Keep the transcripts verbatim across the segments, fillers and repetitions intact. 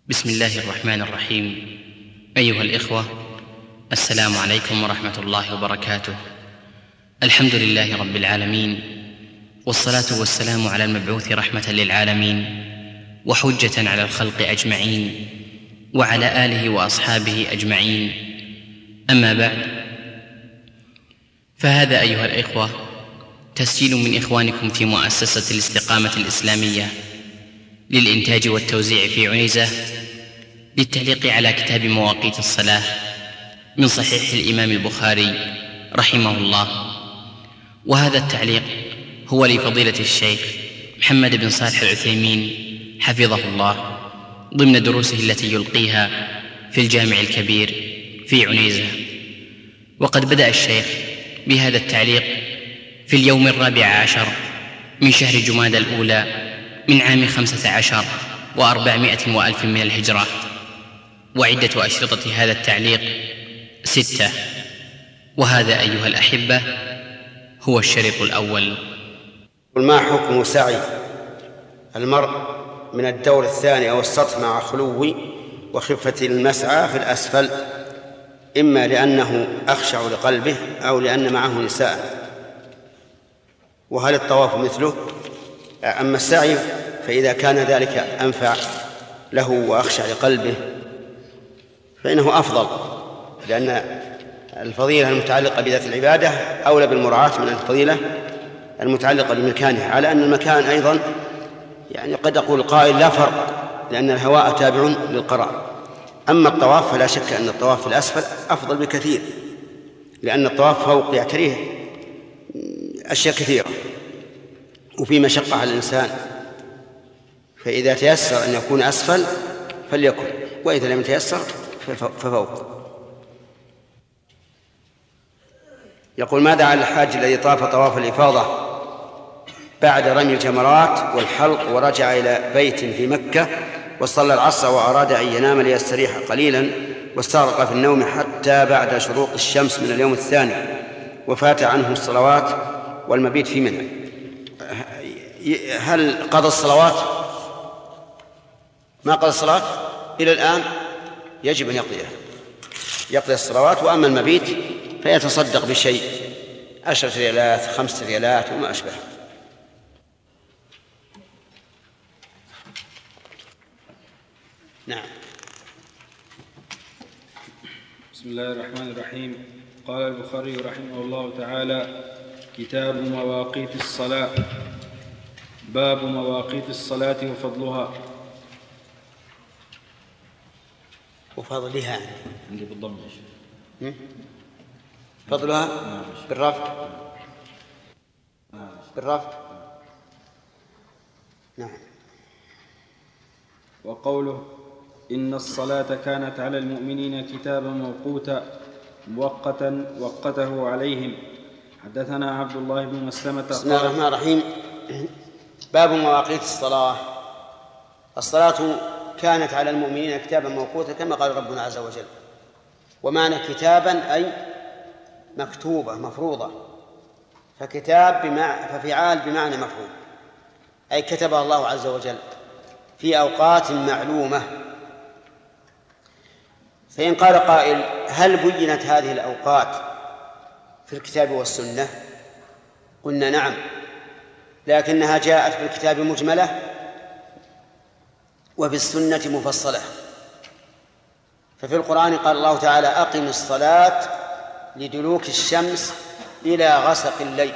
بسم الله الرحمن الرحيم. أيها الإخوة، السلام عليكم ورحمة الله وبركاته. الحمد لله رب العالمين، والصلاة والسلام على المبعوث رحمة للعالمين وحجة على الخلق أجمعين، وعلى آله وأصحابه أجمعين. أما بعد، فهذا أيها الإخوة تسجيل من إخوانكم في مؤسسة الاستقامة الإسلامية للإنتاج والتوزيع في عنيزة، للتعليق على كتاب مواقيت الصلاة من صحيح الإمام البخاري رحمه الله. وهذا التعليق هو لفضيلة الشيخ محمد بن صالح العثيمين حفظه الله، ضمن دروسه التي يلقيها في الجامع الكبير في عنيزة. وقد بدأ الشيخ بهذا التعليق في اليوم الرابع عشر من شهر جمادى الأولى من عام خمسة عشر وأربعمائة وألف من الهجرة. وعدة أشرطة هذا التعليق ستة، وهذا أيها الأحبة هو الشريط الأول. ما حكم سعي المرء من الدور الثاني أو السطح مع خلو وخفة المسعى في الأسفل، إما لأنه أخشع لقلبه أو لأن معه نساء؟ وهل الطواف مثله؟ أما السعي فإذا كان ذلك أنفع له وأخشع لقلبه فإنه أفضل، لأن الفضيلة المتعلقة بذات العبادة أولى بالمراعاة من الفضيلة المتعلقة بمكانها، على أن المكان أيضا يعني قد يقول قائل لا فرق، لأن الهواء تابع للقرار. أما الطواف فلا شك أن الطواف في الأسفل أفضل بكثير، لأن الطواف فوق يعتريه أشياء كثيرة وفي مشقة على الإنسان، فإذا تيسر أن يكون أسفل فليكن، وإذا لم يتيسر ففوق. يقول: ماذا على الحاج الذي طاف طواف الإفاضة بعد رمي الجمرات والحلق ورجع إلى بيت في مكة وصلى العصر وأراد أن ينام ليستريح قليلا واستغرق في النوم حتى بعد شروق الشمس من اليوم الثاني وفات عنه الصلوات والمبيت في منى، هل قضى الصلوات؟ ما قضى الصلاة إلى الآن، يجب أن يقضيها، يقضي الصلوات. وأما المبيت فيتصدق بشيء، عشرة ريالات، خمسة ريالات وما أشبه. نعم. بسم الله الرحمن الرحيم. قال البخاري رحمه الله تعالى: كتاب مواقيت الصلاة. باب مواقيت الصلاة وفضلها. وفضلها عندي بالضم. فضلها بالرفع بالرفع نعم. وقوله: إن الصلاة كانت على المؤمنين كتابا موقوتا مؤقتا وقته عليهم. حدثنا عبد الله بن مسلمة. بسم الله الرحمن الرحيم. باب مواقيت الصلاة. الصلاة كانت على المؤمنين كتابا موقوتا كما قال ربنا عز وجل. ومعنى كتابا أي مكتوبة مفروضة، فكتاب بمع... ففعال بمعنى مفعول، أي كتبها الله عز وجل في أوقات معلومة. فإن قال قائل: هل بينت هذه الأوقات في الكتاب والسنة؟ قلنا نعم، لكنها جاءت في الكتاب مجملة وفي السنة مفصلة. ففي القرآن قال الله تعالى: أقم الصلاة لدلوك الشمس إلى غسق الليل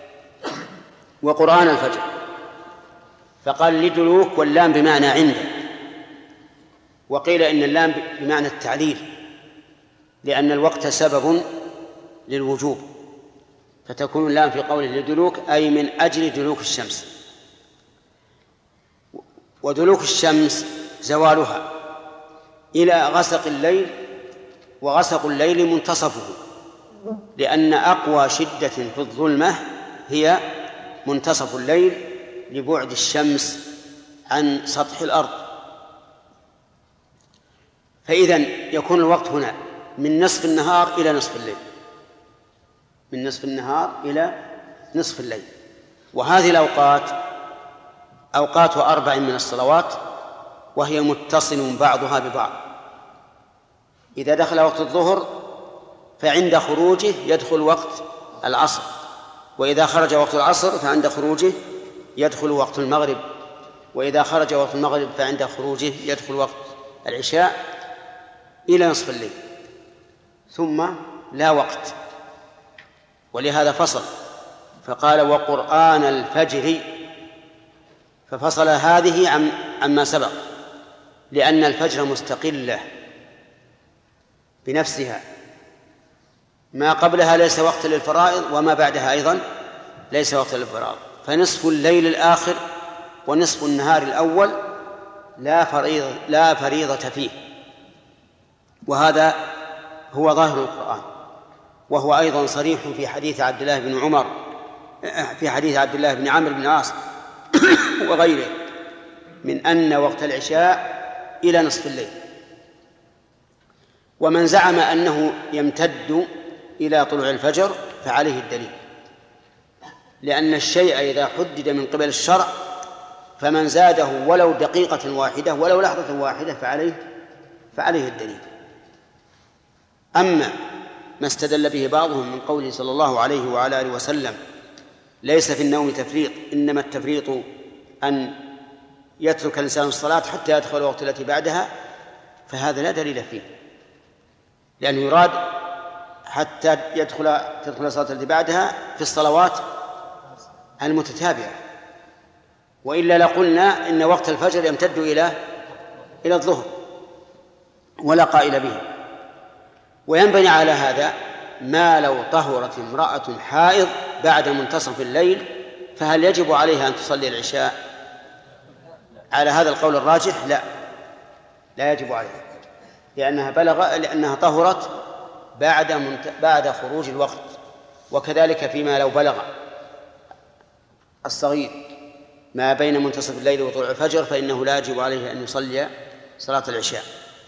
وقرآن الفجر، فقال لدلوك واللام بمعنى عند، وقيل إن اللام بمعنى التعليل، لأن الوقت سبب للوجوب، فتكون اللام في قوله لدلوك أي من أجل دلوك الشمس. ودلوك الشمس زوالها إلى غسق الليل، وغسق الليل منتصفه، لأن أقوى شدة في الظلمة هي منتصف الليل لبعد الشمس عن سطح الأرض. فإذن يكون الوقت هنا من نصف النهار إلى نصف الليل، من نصف النهار إلى نصف الليل. وهذه الأوقات أوقات أربع من الصلوات وهي متصل بعضها ببعض. إذا دخل وقت الظهر فعند خروجه يدخل وقت العصر، وإذا خرج وقت العصر فعند خروجه يدخل وقت المغرب، وإذا خرج وقت المغرب فعند خروجه يدخل وقت العشاء إلى نصف الليل، ثم لا وقت. ولهذا فصل فقال وقرآن الفجر، ففصل هذه عن عما سبق، لأن الفجر مستقلة بنفسها، ما قبلها ليس وقت للفرائض وما بعدها أيضا ليس وقت للفرائض. فنصف الليل الآخر ونصف النهار الأول لا فريضة, لا فريضة فيه، وهذا هو ظاهر القرآن، وهو أيضا صريح في حديث عبد الله بن عمر في حديث عبد الله بن عمرو بن العاص وغيره من أن وقت العشاء إلى نصف الليل. ومن زعم أنه يمتد إلى طلوع الفجر فعليه الدليل، لأن الشيء إذا حدد من قبل الشرع فمن زاده ولو دقيقة واحدة ولو لحظة واحدة فعليه فعليه الدليل. أما ما استدل به بعضهم من قوله صلى الله عليه وعلى آله وسلم ليس في النوم تفريط، إنما التفريط أن يترك الإنسان الصلاة حتى يدخل الوقت التي بعدها، فهذا لا دليل فيه، لأنه يراد حتى يدخل تدخل الصلاة التي بعدها في الصلوات المتتابعة، وإلا لقلنا إن وقت الفجر يمتد إلى إلى الظهر ولا قائل به. وينبني على هذا ما لو طهرت امرأة حائض بعد منتصف الليل فهل يجب عليها أن تصلي العشاء؟ على هذا القول الراجح لا لا يجب عليها، لأنها بلغ لأنها طهرت بعد منت... بعد خروج الوقت. وكذلك فيما لو بلغ الصغير ما بين منتصف الليل وطلوع الفجر فإنه لا يجب عليه أن يصلي صلاة العشاء.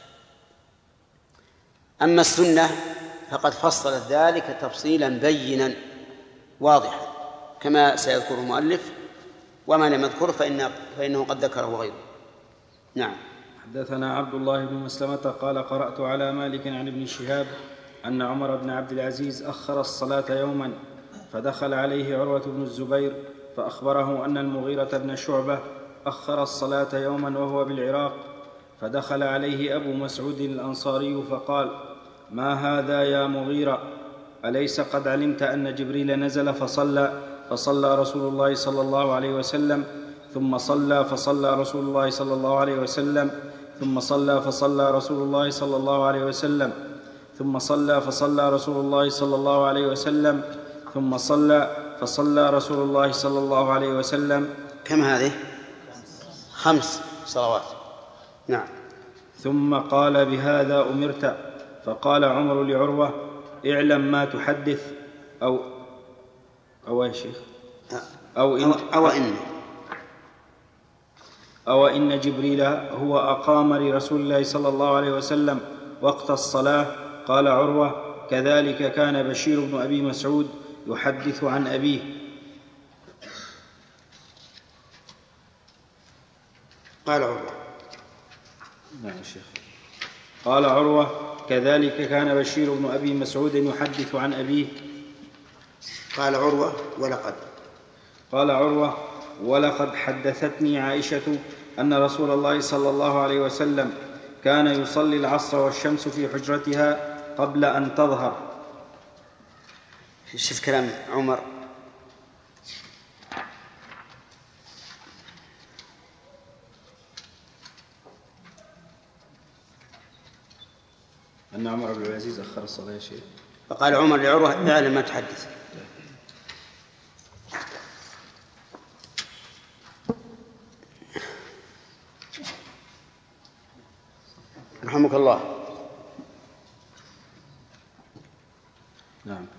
أما السنة فقد فصلت ذلك تفصيلا بينا واضحا كما سيذكر المؤلف، وما لم يذكر فإن فإنه قد ذكره غيره. نعم. حدثنا عبد الله بن مسلمة قال قرأت على مالك عن ابن شهاب أن عمر بن عبد العزيز أخر الصلاة يوما فدخل عليه عروة بن الزبير فأخبره أن المغيرة بن شعبة أخر الصلاة يوما وهو بالعراق، فدخل عليه أبو مسعود الأنصاري فقال: ما هذا يا مغيرة؟ أليس قد علمت أن جبريل نزل فصلى فصلى رسول الله صلى الله عليه وسلم ثم صلى فصلى رسول الله صلى الله عليه وسلم ثم صلى فصلى رسول الله صلى الله عليه وسلم ثم صلى فصلى رسول الله صلى الله عليه وسلم ثم صلى فصلى رسول الله صلى الله عليه وسلم. كم هذه؟ خمس صلوات. نعم. ثم قال: بهذا أمرت. فقال عمر لعروة: اعلم ما تحدث. أو أو يا شيخ أو إن أو إن أو إن جبريل هو أقام لرسول الله صلى الله عليه وسلم وقت الصلاة. قال عروة: كذلك كان بشير بن أبي مسعود يحدث عن أبيه. قال عروة نعم شيخ. قال عروة: كذلك كان بشير بن أبي مسعود يحدث عن أبيه. قال عروة: ولقد قال عروة: ولقد حدثتني عائشة أن رسول الله صلى الله عليه وسلم كان يصلي العصر والشمس في حجرتها قبل أن تظهر. شوف كلام عمر. أن عمر بن العزيز أخر الصلاة يا شيخ. فقال عمر لعروة: اعلم ما تحدث. رحمك الله. نعم.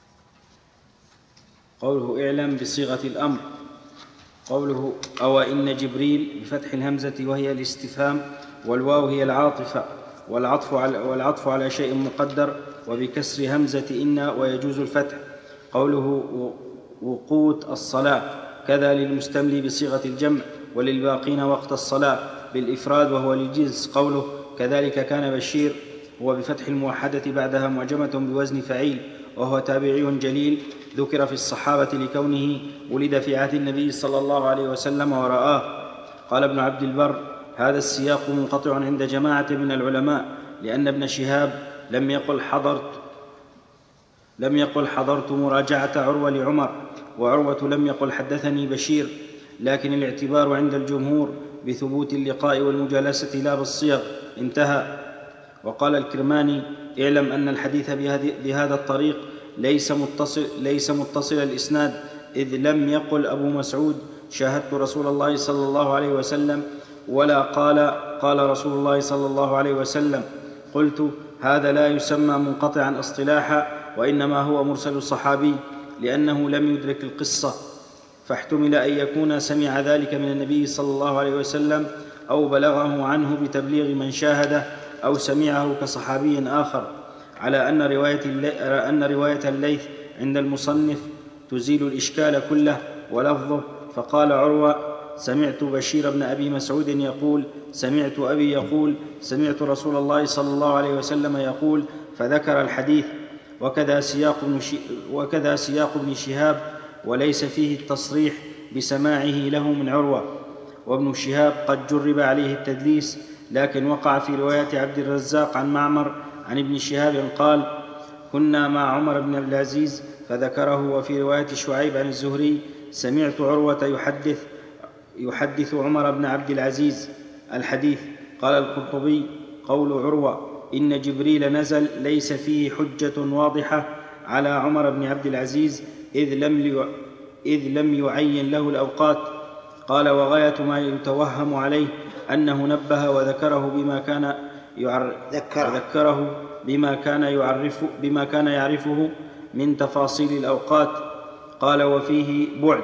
قوله اعلم بصيغة الأمر. قوله أو إن جبريل بفتح الهمزة وهي الاستفهام، والواو هي العاطفة، والعطف على, والعطف على شيء مقدر، وبكسر همزة إن ويجوز الفتح. قوله وقوت الصلاة كذا للمستملي بصيغة الجمع وللباقين وقت الصلاة. بالإفراد وهو للجنس. قوله كذلك كان بشير هو بفتح الموحدة بعدها معجمة بوزن فعيل، وهو تابعي جليل ذكر في الصحابة لكونه ولد في عهد النبي صلى الله عليه وسلم ورآه. قال ابن عبد البر: هذا السياق منقطع عند جماعة من العلماء، لأن ابن شهاب لم يقل حضرت لم يقل حضرت مراجعة عروة لعمر، وعروة لم يقل حدثني بشير، لكن الاعتبار عند الجمهور بثبوت اللقاء والمجالسة لا بالصيغ. انتهى. وقال الكرماني: اعلم أن الحديث بهذا الطريق ليس متصل, ليس متصل الإسناد، إذ لم يقل أبو مسعود شاهدت رسول الله صلى الله عليه وسلم، ولا قال قال رسول الله صلى الله عليه وسلم. قلت: هذا لا يسمى منقطعا اصطلاحا، وإنما هو مرسل صحابي، لأنه لم يدرك القصة، فاحتمل أن يكون سمع ذلك من النبي صلى الله عليه وسلم، أو بلغه عنه بتبليغ من شاهده، أو سمعه كصحابي آخر، على أن رواية, أن رواية الليث عند المصنف تزيل الإشكال كله ولفظه. فقال عروة: سمعت بشير بن أبي مسعود يقول سمعت أبي يقول سمعت رسول الله صلى الله عليه وسلم يقول، فذكر الحديث. وكذا سياق ابن, وكذا سياق ابن شهاب، وليس فيه التصريح بسماعه له من عروة. وابن شهاب قد جرب عليه التدليس، لكن وقع في رواية عبد الرزاق عن معمر عن ابن شهاب قال: كنا مع عمر بن عبد العزيز، فذكره. وفي رواية شعيب عن الزهري: سمعت عروة يحدث يحدث عمر بن عبد العزيز الحديث. قال القرطبي: قول عروة إن جبريل نزل ليس فيه حجة واضحة على عمر بن عبد العزيز، إذ لم, إذ لم يعين له الأوقات. قال: وغاية ما يتوهم عليه أنه نبه وذكره بما كان يعرف وذكره بما كان يعرف بما كان يعرفه من تفاصيل الأوقات. قال: وفيه بعد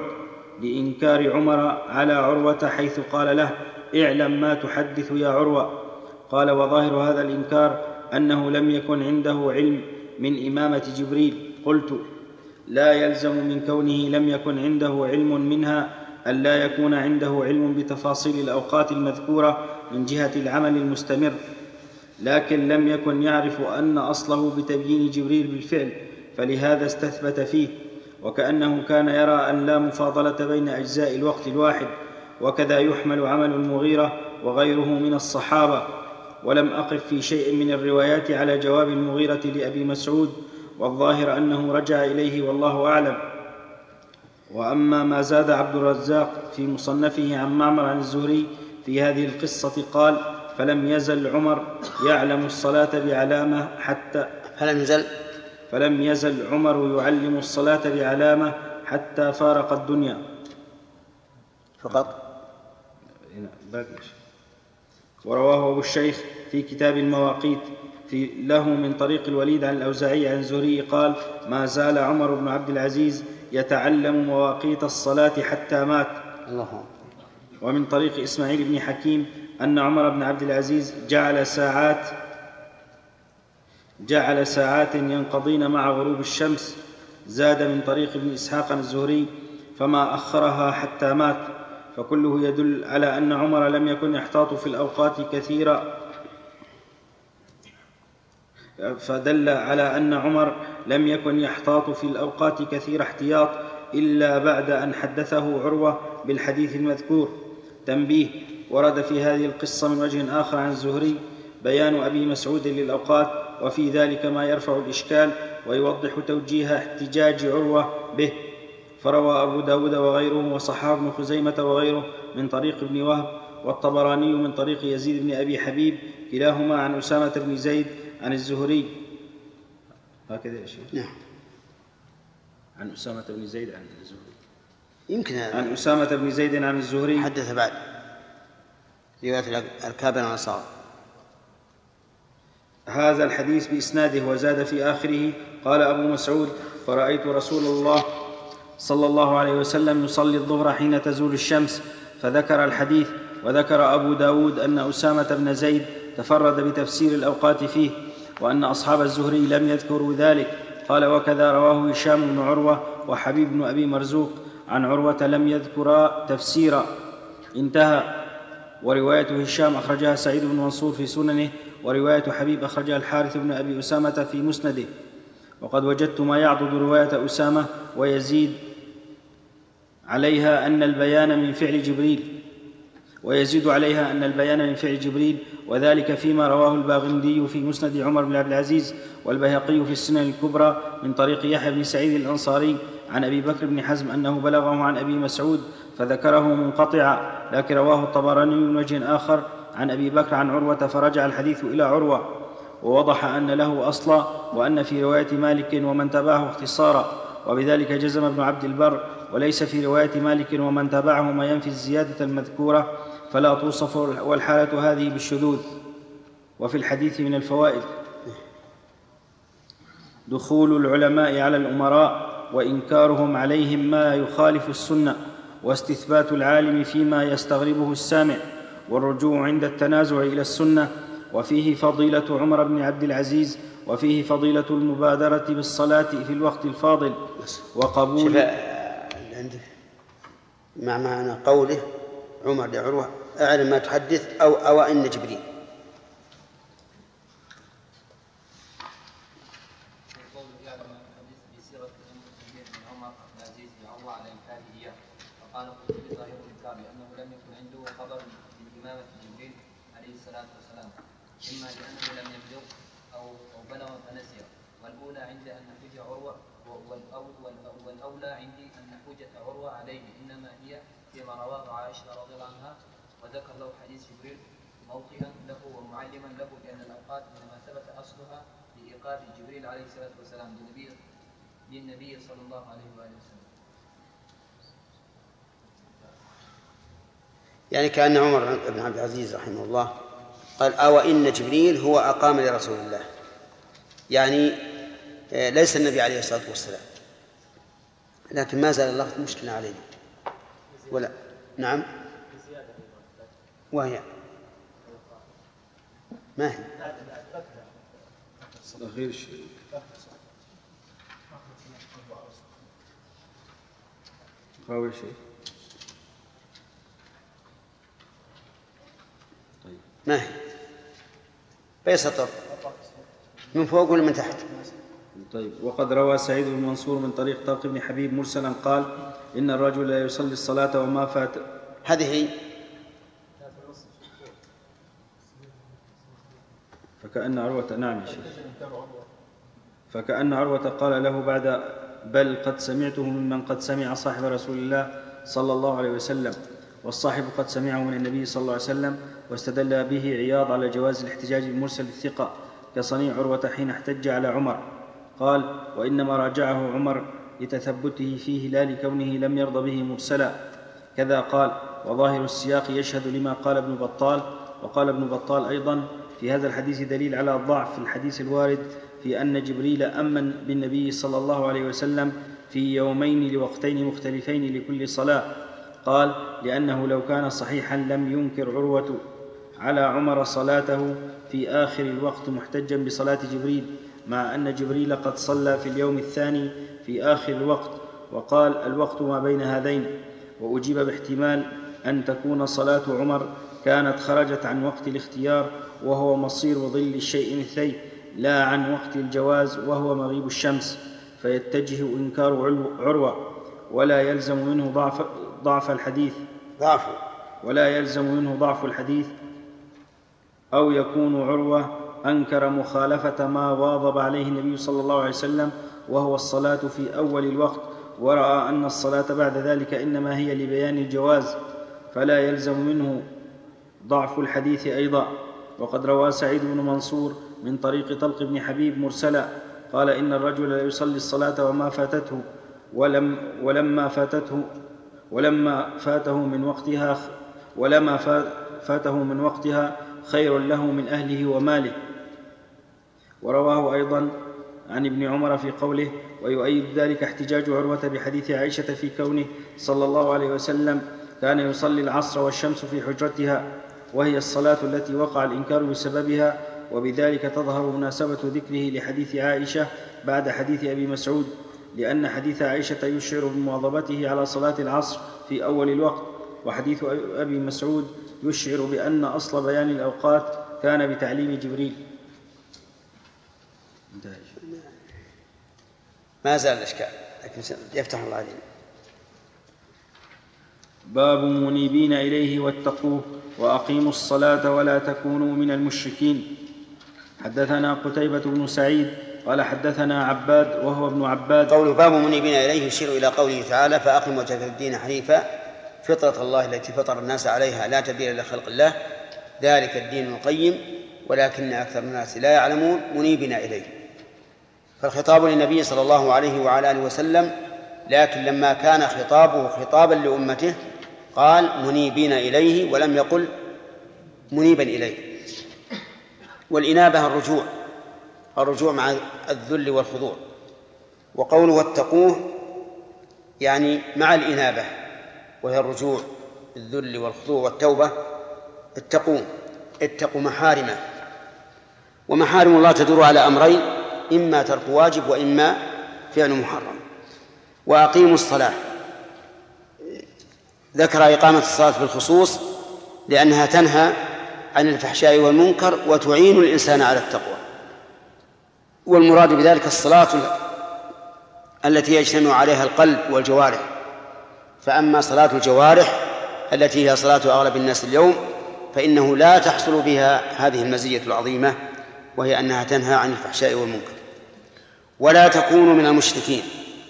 لإنكار عمر على عروة، حيث قال له: اعلم ما تحدث يا عروة. قال: وظاهر هذا الإنكار أنه لم يكن عنده علم من إمامة جبريل. قلت: لا يلزم من كونه لم يكن عنده علم منها أن لا يكون عنده علم بتفاصيل الأوقات المذكورة من جهة العمل المستمر، لكن لم يكن يعرف أن أصله بتبيين جبريل بالفعل، فلهذا استثبت فيه. وكأنه كان يرى أن لا مفاضلة بين أجزاء الوقت الواحد. وكذا يحمل عمل المغيرة وغيره من الصحابة. ولم أقف في شيء من الروايات على جواب المغيرة لأبي مسعود، والظاهر أنه رجع إليه والله أعلم. وأما ما زاد عبد الرزاق في مصنفه عن معمر عن الزهري في هذه القصة قال: فلم يزل عمر يعلم الصلاة بعلامة حتى فلم يزل فلم يزل عمر يعلم الصلاة بعلامة حتى فارق الدنيا فقط. ورواه أبو الشيخ في كتاب المواقيت في له من طريق الوليد عن الأوزاعي عن الزهري قال: ما زال عمر بن عبد العزيز يتعلم مواقيت الصلاة حتى مات. الله. ومن طريق إسماعيل بن حكيم أن عمر بن عبد العزيز جعل ساعات جعل ساعات ينقضين مع غروب الشمس. زاد من طريق ابن إسحاق عن الزهري: فما أخرها حتى مات. فكله يدل على أن عمر لم يكن يحتاط في الأوقات كثيرا فدل على أن عمر لم يكن يحتاط في الأوقات كثير احتياط إلا بعد أن حدثه عروة بالحديث المذكور. تنبيه: ورد في هذه القصة من وجه آخر عن الزهري بيان أبي مسعود للأوقات، وفي ذلك ما يرفع الإشكال ويوضح توجيه احتجاج عروة به. فروى أبو داود وغيره وصححه ابن خزيمة وغيره من طريق ابن وهب، والطبراني من طريق يزيد بن أبي حبيب، كلاهما عن أسامة بن زيد عن الزهري. هكذا يا شيخ. نعم. عن أسامة بن زيد عن الزهري. يمكن عن أسامة بن زيد عن الزهري. حدث بعد رواية الكابر عن الصعب. هذا الحديث بإسناده. وزاد في آخره: قال أبو مسعود: فرأيت رسول الله صلى الله عليه وسلم يصلي الظهر حين تزول الشمس، فذكر الحديث. وذكر أبو داود أن أسامة بن زيد تفرد بتفسير الأوقات فيه، وأن أصحاب الزهري لم يذكروا ذلك. قال: وكذا رواه هشام بن عروة وحبيب بن أبي مرزوق عن عروة لم يذكرا تفسيرا. انتهى. ورواية هشام أخرجها سعيد بن منصور في سننه، ورواية حبيب أخرجها الحارث بن أبي أسامة في مسنده. وقد وجدت ما يعضد رواية أسامة ويزيد عليها أن البيان من فعل جبريل ويزيد عليها أن البيان من فعل جبريل وذلك فيما رواه الباغندي في مسند عمر بن عبد العزيز والبيهقي في السنن الكبرى من طريق يحيى بن سعيد الأنصاري عن أبي بكر بن حزم أنه بلغه عن أبي مسعود فذكره منقطعا، لكن رواه الطبراني من وجه آخر عن أبي بكر عن عروة فرجع الحديث إلى عروة، ووضح أن له أصلا وأن في رواية مالك ومن تبعه اختصارا، وبذلك جزم ابن عبد البر، وليس في رواية مالك ومن تبعه ما ينفي الزيادة المذكورة فلا توصف، والحالة هذه بالشذوذ. وفي الحديث من الفوائد دخول العلماء على الأمراء وإنكارهم عليهم ما يخالف السنة، واستثبات العالم فيما يستغربه السامع، والرجوع عند التنازع إلى السنة. وفيه فضيلة عمر بن عبد العزيز، وفيه فضيلة المبادرة بالصلاة في الوقت الفاضل، وقبول مع معنى قوله عمر لعروة أعلم ما تحدث أو أو إن جبريل. قال قلت ظاهر الإنكار لأنه لم يكن عنده خبر من إمامة جبريل عليه الصلاة والسلام، إما لأنه لم يبلغ أو بلغ فنسي، والأولى عند أن حجة عروة والأولى عندي أن حجة عروة عليه إنما هي فيما رواه عائشة رضي الله عنها، وذكر له حديث جبريل موطئا له ومعلما له بأن الأوقات إنما ثبت أصلها لإيقاف جبريل عليه الصلاة والسلام للنبي للنبي صلى الله عليه وآله وسلم. يعني كأن عمر بن عبد العزيز رحمه الله قال أو إن جبريل هو أقام لرسول الله، يعني ليس النبي عليه الصلاة والسلام، لكن ما زال اللفظ مشكلة علينا ولا نعم وهي ما هي غير شيء غير شيء ما هي بيسطر من فوق ولا من تحت؟ طيب. وقد روى سعيد بن منصور من طريق طلق بن حبيب مرسلا قال إن الرجل لا يصلي الصلاة وما فات. هذه هي فكأن عروة نعم يا شيخ فكأن عروة قال له بعد بل قد سمعته ممن قد سمع صاحب رسول الله صلى الله عليه وسلم، والصاحب قد سمعه من النبي صلى الله عليه وسلم، واستدل به عياض على جواز الاحتجاج بالمرسل الثقة كصنيع عروة حين احتج على عمر. قال وإنما راجعه عمر لتثبته فيه لا لكونه لم يرض به مرسلا. كذا قال وظاهر السياق يشهد لما قال ابن بطال. وقال ابن بطال أيضا في هذا الحديث دليل على ضعف الحديث الوارد في أن جبريل أمن بالنبي صلى الله عليه وسلم في يومين لوقتين مختلفين لكل صلاة. قال لأنه لو كان صحيحا لم ينكر عروة على عمر صلاته في آخر الوقت محتجا بصلاة جبريل، مع أن جبريل قد صلى في اليوم الثاني في آخر الوقت، وقال الوقت ما بين هذين. وأجيب باحتمال أن تكون صلاة عمر كانت خرجت عن وقت الاختيار وهو مصير ظل الشيء مثليه، لا عن وقت الجواز وهو مغيب الشمس، فيتجه إنكار عروة ولا يلزم منه ضعف, ضعف الحديث ضعف ولا يلزم منه ضعف الحديث أو يكون عروة أنكر مخالفة ما واظب عليه النبي صلى الله عليه وسلم وهو الصلاة في أول الوقت، ورأى أن الصلاة بعد ذلك إنما هي لبيان الجواز، فلا يلزم منه ضعف الحديث أيضا. وقد روى سعيد بن منصور من طريق طلق بن حبيب مرسلا قال إن الرجل لا يصلي الصلاة وما فاتته ولم ولما فاتته ولما فاته من وقتها ولما فاته من وقتها خير له من أهله وماله. ورواه أيضا عن ابن عمر في قوله ويؤيد ذلك احتجاج عروة بحديث عائشة في كونه صلى الله عليه وسلم كان يصلي العصر والشمس في حجرتها، وهي الصلاة التي وقع الإنكار بسببها، وبذلك تظهر مناسبة ذكره لحديث عائشة بعد حديث أبي مسعود، لأن حديث عائشة يشعر بمواظبته على صلاة العصر في أول الوقت، وحديث أبي مسعود يشعر بأن أصل بيان الأوقات كان بتعليم جبريل. ما زال الإشكال لكن يفتح الله علينا. باب منيبين إليه واتقوه وأقيموا الصلاة ولا تكونوا من المشركين. حدثنا قتيبة بن سعيد قال حدثنا عباد وهو ابن عباد. قول باب منيبين إليه يشير إلى قوله تعالى فأقم وجهك للدين حنيفا فطرة الله التي فطر الناس عليها لا تبديل لخلق الله ذلك الدين القيم ولكن أكثر الناس لا يعلمون منيبين إليه. فالخطاب للنبي صلى الله عليه وعلى آله وسلم، لكن لما كان خطابه خطابا لأمته قال منيبين إليه ولم يقل منيبا إليه. والإنابة الرجوع الرجوع مع الذل والخضوع. وقوله واتقوه يعني مع الإنابة وهي الرجوع الذل والخضوع والتوبة. اتقوا اتقوا محارمه، ومحارم الله تدور على أمرين إما ترك واجب وإما فعل محرم. وأقيموا الصلاة ذكر إقامة الصلاة بالخصوص لأنها تنهى عن الفحشاء والمنكر وتعين الإنسان على التقوى، والمراد بذلك الصلاة التي يجتمع عليها القلب والجوارح. فأما صلاة الجوارح التي هي صلاة أغلب الناس اليوم فإنه لا تحصل بها هذه المزية العظيمة وهي أنها تنهى عن الفحشاء والمنكر. ولا تكونوا من المشركين،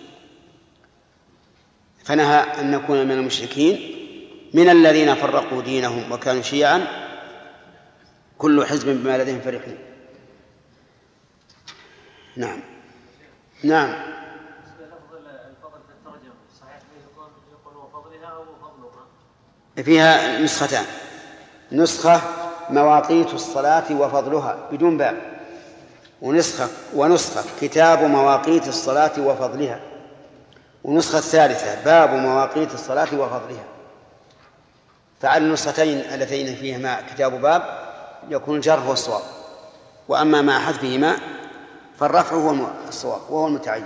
فنهى أن نكون من المشركين من الذين فرقوا دينهم وكانوا شيعا كل حزب بما لديهم فرحون. نعم نعم. الفضل في الترجمة صحيح يقول وفضلها أو فضلها؟ فيها نسختان، نسخة مواقيت الصلاة وفضلها بدون باء، ونسخة ونسخة كتاب مواقيت الصلاة وفضلها، ونسخة الثالثة باب مواقيت الصلاة وفضلها. فعلى النسختين اللتين فيهما كتاب باب يكون الجر هو الصواب، وأما مع حذفهما فالرفع هو الصواب وهو المتعين.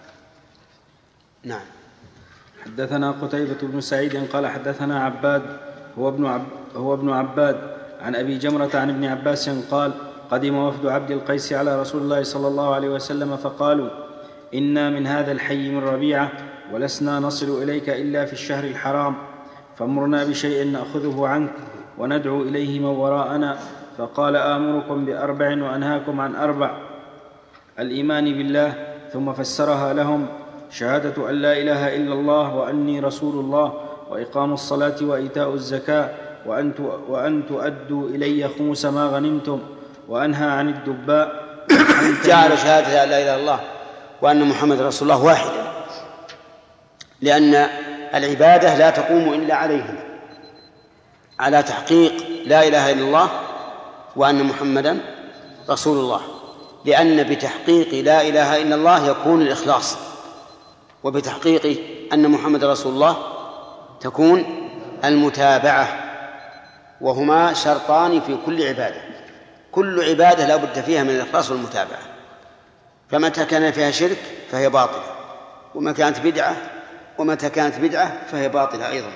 نعم. حدثنا قتيبة بن سعيد قال حدثنا عباد هو ابن, عب هو ابن عباد عن أبي جمرة عن ابن عباس قال قدم وفد عبد القيس على رسول الله صلى الله عليه وسلم فقالوا إنا من هذا الحي من ربيعة ولسنا نصل إليك إلا في الشهر الحرام فامرنا بشيء نأخذه عنك وندعو إليه من وراءنا. فقال آمركم بأربع وأنهاكم عن أربع: الإيمان بالله، ثم فسرها لهم: شهادة أن لا إله إلا الله وأني رسول الله، وإقام الصلاة وإيتاء الزكاة، وأن تؤدوا إلي خمس ما غنمتم، وأنهى عن الدباء. جعل شهادة أن لا إله إلا الله وأن محمد رسول الله واحدا، لأن العبادة لا تقوم إلا عليهما، على تحقيق لا إله إلا الله وأن محمدا رسول الله، لأن بتحقيق لا إله إلا الله يكون الإخلاص، وبتحقيق أن محمد رسول الله تكون المتابعة، وهما شرطان في كل عبادة. كل عبادة لا بد فيها من الإخلاص والمتابعة، فمتى كان فيها شرك فهي باطلة، وما كانت بدعة ومتى كانت بدعة فهي باطلة أيضا،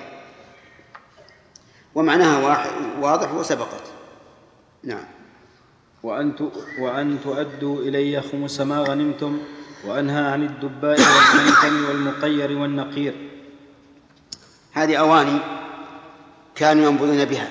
ومعناها واضح وسبقت. نعم. وأن, وأن تؤدوا إلي خمس ما غنمتم، وأنهى عن الدباء والحنتم والمقير والنقير. هذه أواني كانوا ينبذون بها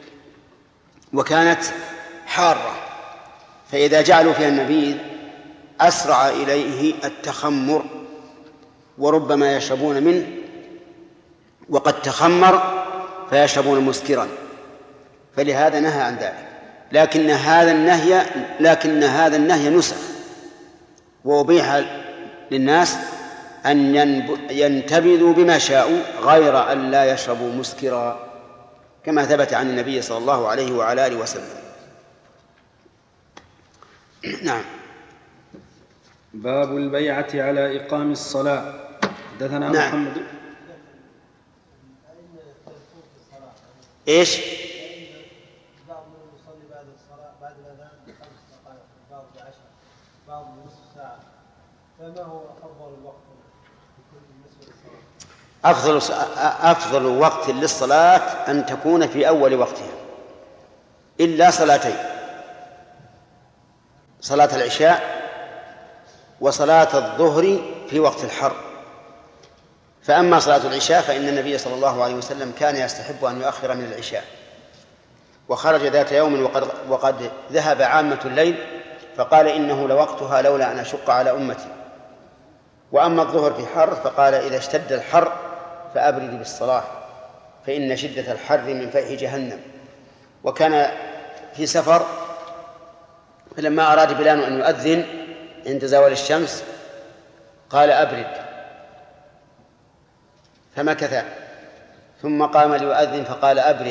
وكانت حارة، فإذا جعلوا فيها النبيذ أسرع إليه التخمر، وربما يشربون منه وقد تخمر فيشربون مسكرا، فلهذا نهى عن ذلك. لكن هذا النهي لكن هذا النهي نسخ، وأبيح للناس أن ينتبذوا بما شاءوا غير أن لا يشربوا مسكرا، كما ثبت عن النبي صلى الله عليه وعلى آله وسلم. نعم. باب البيعة على إقام الصلاة. حدثنا نعم. محمد إيش؟ بعض من يصلي بعد الصلاة بعد الأذان بخمس دقائق، بعض بعشر، بعض بنصف ساعة، فما هو أفضل الوقت بالنسبة للصلاة؟ أفضل أفضل وقت للصلاة أن تكون في أول وقتها إلا صلاتين: صلاة العشاء وصلاة الظهر في وقت الحر. فأما صلاة العشاء فإن النبي صلى الله عليه وسلم كان يستحب أن يؤخر من العشاء، وخرج ذات يوم وقد, وقد ذهب عامة الليل فقال إنه لوقتها لولا أن أشق على أمتي. وأما الظهر في حر فقال إذا اشتد الحر فأبرد بالصلاة فإن شدة الحر من فيح جهنم. وكان في سفر فلما أراد بلال أن يؤذن عند زوال الشمس قال أبرد، فمكث، ثم قام ليؤذن فقال أبرد،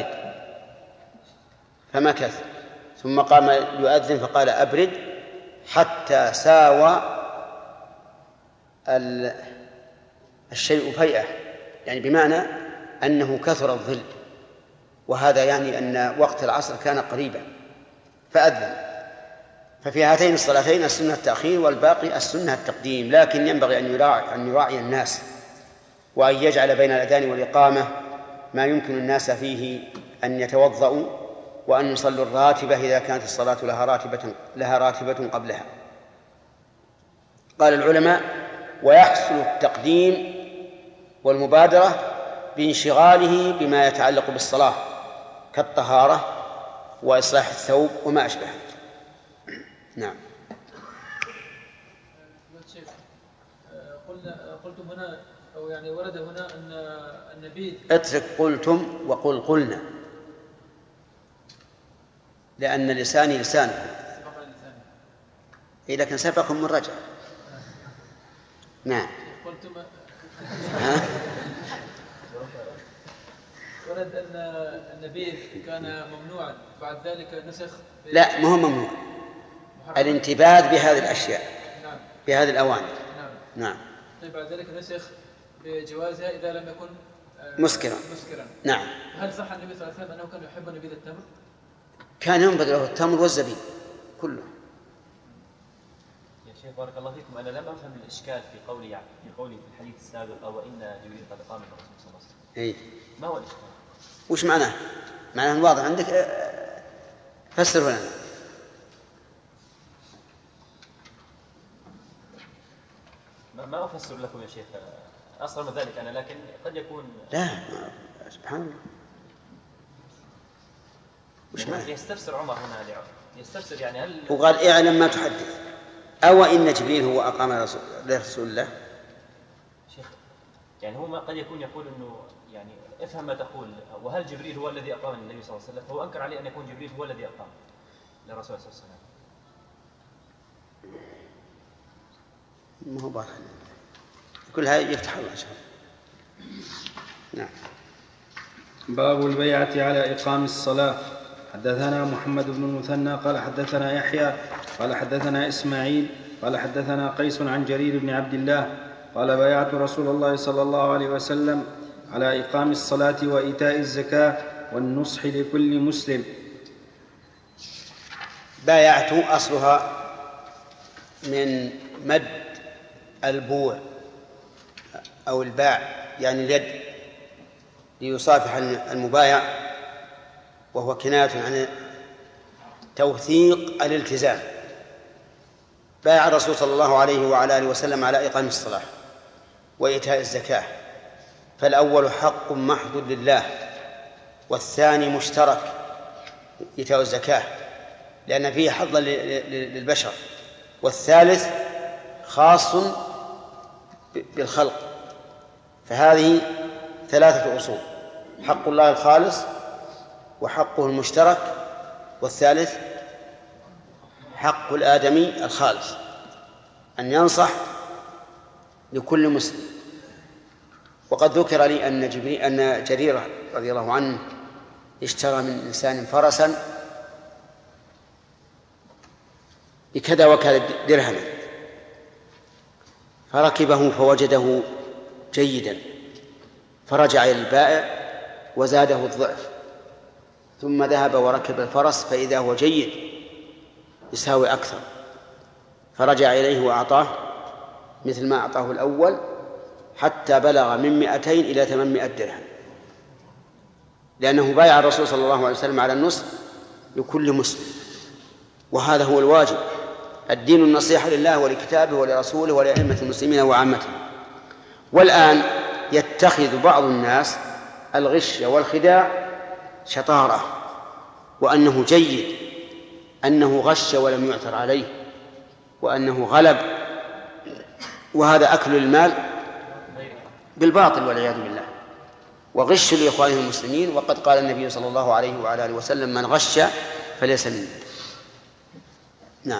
فمكث، ثم قام ليؤذن فقال أبرد، حتى ساوى الشيء فيئة، يعني بمعنى أنه كثر الظل، وهذا يعني أن وقت العصر كان قريبا فأذن. ففي هاتين الصلاتين السنة التأخير والباقي السنة التقديم، لكن ينبغي أن يراعي, أن يراعي الناس وأن يجعل بين الأذان والإقامة ما يمكن الناس فيه أن يتوضأوا وأن يصلوا الراتبة إذا كانت الصلاة لها راتبة, لها راتبة قبلها. قال العلماء: ويحصل التقديم والمبادرة بانشغاله بما يتعلق بالصلاة كالطهارة وإصلاح الثوب وما أشبه. نعم. قلتم هنا أو يعني ورد هنا أن النبي اترك قلتم وقل قلنا، لأن لساني لسانكم. إذا كان سبقكم من رجع. نعم. قلتم ورد أن النبي كان ممنوعا بعد ذلك نسخ. لا، ما هو ممنوع، الانتباه بهذه الأشياء. نعم. بهذه الأواني. نعم. نعم. طيب بعد ذلك نسخ بجوازها إذا لم يكن مسكرا. مسكرا. نعم. هل صح النبي صلى الله عليه وسلم أنه كان يحب نبيذ التمر؟ كان ينبذ له التمر والزبيب كله. يا شيخ بارك الله فيكم، أنا لم أفهم الإشكال في قولي يعني في قولي في الحديث السابق أو إن جبريل قد قام الرسول صلى الله عليه وسلم. إيه. ما هو الإشكال؟ وش معناه؟ معناه واضح عندك، فسره لنا. ما أفسر لكم يا شيخ أصلا من ذلك أنا، لكن قد يكون لا سبحان الله. وش معناه؟ يستفسر عمر هنا يستفسر يعني هل وقال اعلم ما تحدث، أو إن جبريل هو أقام لرسول الله. شيخ يعني هو ما قد يكون يقول إنه يعني افهم ما تقول، وهل جبريل هو الذي أقام النبي صلى الله عليه وسلم؟ هو أنكر عليه أن يكون جبريل هو الذي أقام للرسول صلى الله عليه وسلم. ما هو باطل، كل هذا يفتح الله إن شاء الله. نعم. باب البيعة على إقام الصلاة. حدثنا محمد بن المثنى قال حدثنا يحيى قال حدثنا إسماعيل قال حدثنا قيس عن جرير بن عبد الله قال بايعت رسول الله صلى الله عليه وسلم على إقام الصلاة وإيتاء الزكاة والنصح لكل مسلم. بايعت أصلها من مد البوع أو الباع، يعني اليد، ليصافح المبايع، وهو كناية عن توثيق الالتزام. بايع الرسول صلى الله عليه وعلى آله وسلم على إقام الصلاة وإيتاء الزكاة، فالأول حق محض لله، والثاني مشترك إيتاء الزكاة لأن فيه حظا للبشر، والثالث خاص بالخلق. فهذه ثلاثة أصول: حق الله الخالص، وحقه المشترك، والثالث حق الآدمي الخالص، أن ينصح لكل مسلم. وقد ذكر لي أن جبريل أن جرير رضي الله عنه اشترى من إنسان فرسا بكذا وكذا درهما، فركبه فوجده جيدا، فرجع إلى البائع وزاده الضعف، ثم ذهب وركب الفرس فإذا هو جيد يساوي أكثر، فرجع إليه وأعطاه مثل ما أعطاه الأول حتى بلغ من مئتين إلى ثمانمائة درهم، لأنه بايع الرسول صلى الله عليه وسلم على النصح لكل مسلم، وهذا هو الواجب. الدين النصيحة لله ولكتابه ولرسوله ولأئمة المسلمين وعامتهم. والآن يتخذ بعض الناس الغش والخداع شطارة، وأنه جيد، أنه غش ولم يعثر عليه، وأنه غلب، وهذا أكل المال بالباطل والعياذ بالله، وغش لإخوانه المسلمين. وقد قال النبي صلى الله عليه وعلى آله وسلم: من غش فليس مني. نعم.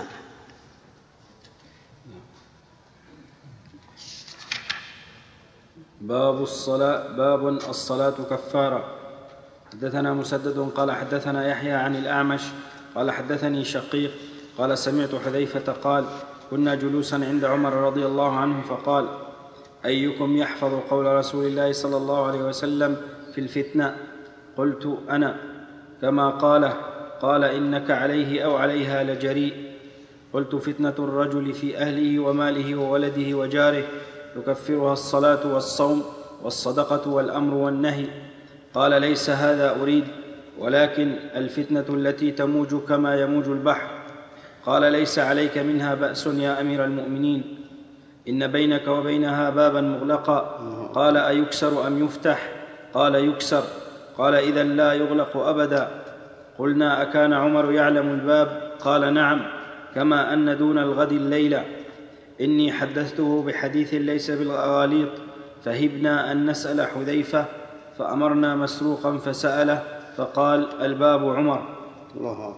باب الصلاة باب الصلاة كفارة. حدثنا مسدد قال حدثنا يحيى عن الأعمش قال حدثني شقيق قال سمعت حذيفة قال: كنا جلوسا عند عمر رضي الله عنه فقال: أيكم يحفظ قول رسول الله صلى الله عليه وسلم في الفتنة؟ قلت: أنا. كما قاله. قال: إنك عليه أو عليها لجريء. قلت: فتنة الرجل في أهله وماله وولده وجاره يكفرها الصلاة والصوم والصدقة والأمر والنهي. قال: ليس هذا أريد، ولكن الفتنة التي تموج كما يموج البحر. قال: ليس عليك منها بأس يا أمير المؤمنين، إن بينك وبينها بابا مغلقا. قال: أيكسر أم يفتح؟ قال: يكسر. قال: إذن لا يغلق أبدا. قلنا: أكان عمر يعلم الباب؟ قال: نعم، كما أن دون الغد الليلة. إني حدثته بحديث ليس بالغاليط، فهبنا أن نسأل حذيفة، فأمرنا مسروقا فسأله فقال: الباب عمر. الله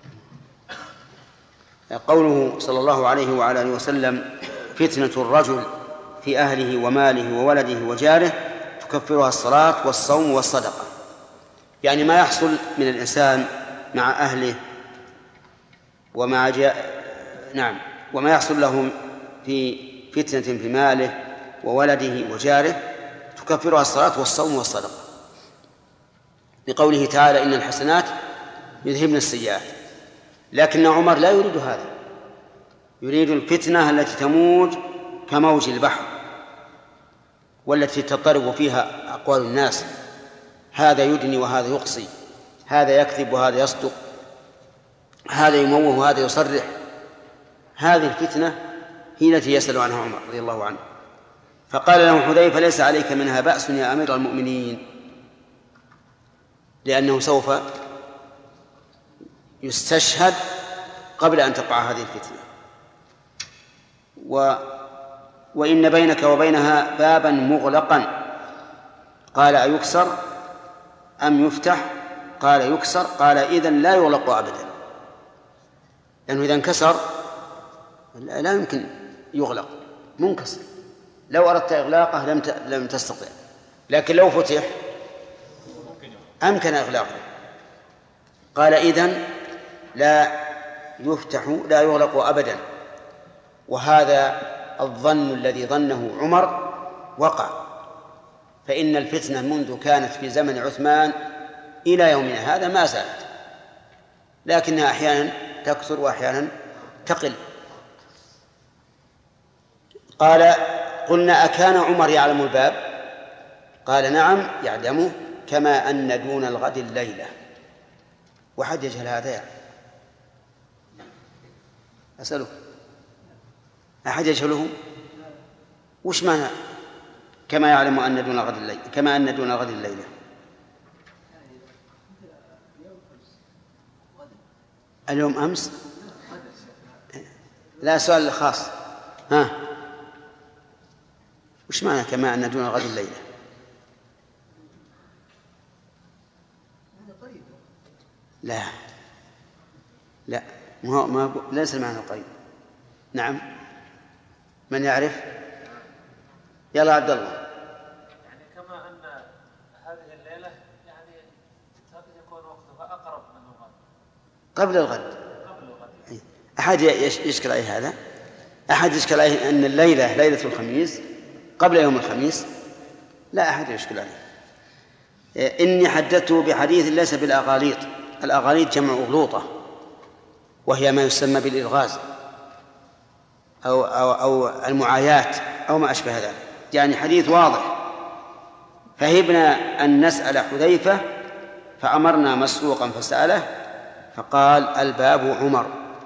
أكبر. قوله صلى الله عليه وعلى آله وسلم: فتنة الرجل في أهله وماله وولده وجاره تكفرها الصلاة والصوم والصدقة، يعني ما يحصل من الإنسان مع أهله ومع جا... نعم وما يحصل له في فتنة في ماله وولده وجاره تكفرها الصلاة والصوم والصدقة، لقوله تعالى: إن الحسنات يذهبن السيئات. لكن عمر لا يريد هذا، يريد الفتنة التي تموج كموج البحر، والتي تضطرب فيها أقوال الناس، هذا يدني وهذا يقصي، هذا يكذب وهذا يصدق، هذا يموه وهذا يصرح. هذه الفتنة هي التي يسأل عنها عمر رضي الله عنه. فقال له حذيفة: ليس عليك منها بأس يا أمير المؤمنين، لأنه سوف يستشهد قبل أن تقع هذه الفتنة. و... وإن بينك وبينها بابا مغلقا. قال: أيكسر أم يفتح؟ قال: يكسر. قال: إذن لا يغلق أبدا، لأنه إذا انكسر لا يمكن يغلق، منكسر. لو أردت إغلاقه لم لم تستطع، لكن لو فتح أمكن إغلاقه. قال: إذن لا يفتح لا يغلق أبدا. وهذا الظن الذي ظنه عمر وقع، فإن الفتنة منذ كانت في زمن عثمان إلى يومنا هذا ما زالت، لكنها أحيانا تكثر وأحيانا تقل. قال: قلنا: أكان عمر يعلم الباب؟ قال: نعم يعلمه، كما أن دون الغد الليلة. وحد يجهل هذا يعني. أسألك، أحد يجهله؟ وش معنى كما يعلم أن دون الغد الليلة؟ كما أن دون الغد الليلة اليوم أمس؟ لا، سؤال خاص. ها، وش معنى كما أن دون الغد الليلة؟ لا لا ما ما ليس المعنى القريب. نعم، من يعرف؟ يلا عبد الله. يعني كما أن هذه الليلة يعني يكون وقتها أقرب من الغد، قبل الغد. قبل الغد. أحد يشكل عليه هذا؟ أحد يشكل عليه أن الليلة ليلة الخميس قبل يوم الخميس؟ لا أحد يشكل عليه. إني حدثته بحديث ليس بالأغاليط. الأغاليط جمع أغلوطة، وهي ما يسمى بالإلغاز أو, أو, أو المعايات أو ما أشبه ذلك. يعني حديث واضح. فهبنا أن نسأل حذيفة فأمرنا مسروقا فسأله فقال الباب عمر.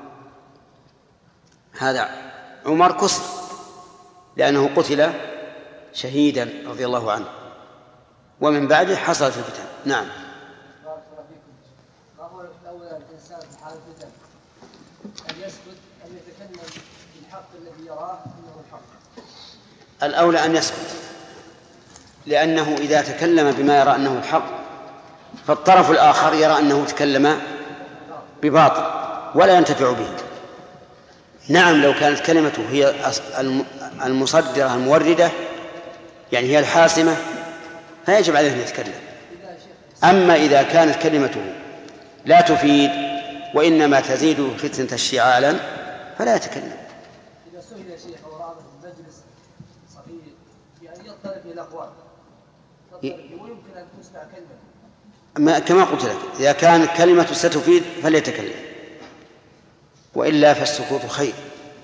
هذا عمر كسر لأنه قتل شهيدا رضي الله عنه، ومن بعده حصلت الفتن. نعم. بارك الله فيكم. ما هو الأولى الإنسان في حال الفتن أن يسكت أن يتكلم بالحق الذي يراه أنه الحق؟ الأولى أن يسكت، لأنه إذا تكلم بما يرى أنه الحق فالطرف الآخر يرى أنه تكلم بباطل ولا ينتفع به. نعم لو كانت كلمته هي المصدرة الموردة يعني هي الحاسمة فيجب عليه أن يتكلم. أما إذا كانت كلمته لا تفيد وإنما تزيد فتنة اشتعالا فلا يتكلم. إذا سئل يا شيخ ورأى في المجلس صغير يعني يطلع به الأقوال ويمكن أن تسمع كلمة كما قلت لك إذا كانت كلمة ستفيد فليتكلم، وإلا فالسكوت خير،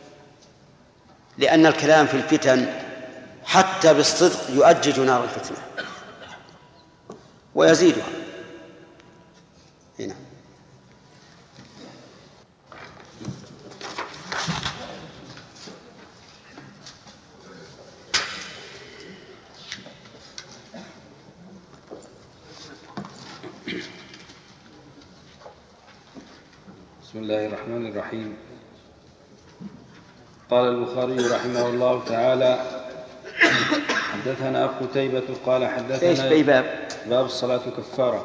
لأن الكلام في الفتن حتى بالصدق يؤجج نار الفتنة ويزيدها. هنا بسم الله الرحمن الرحيم. قال البخاري رحمه الله تعالى حدثنا قتيبة قال حدثنا ايش في باب باب الصلاة كفارة.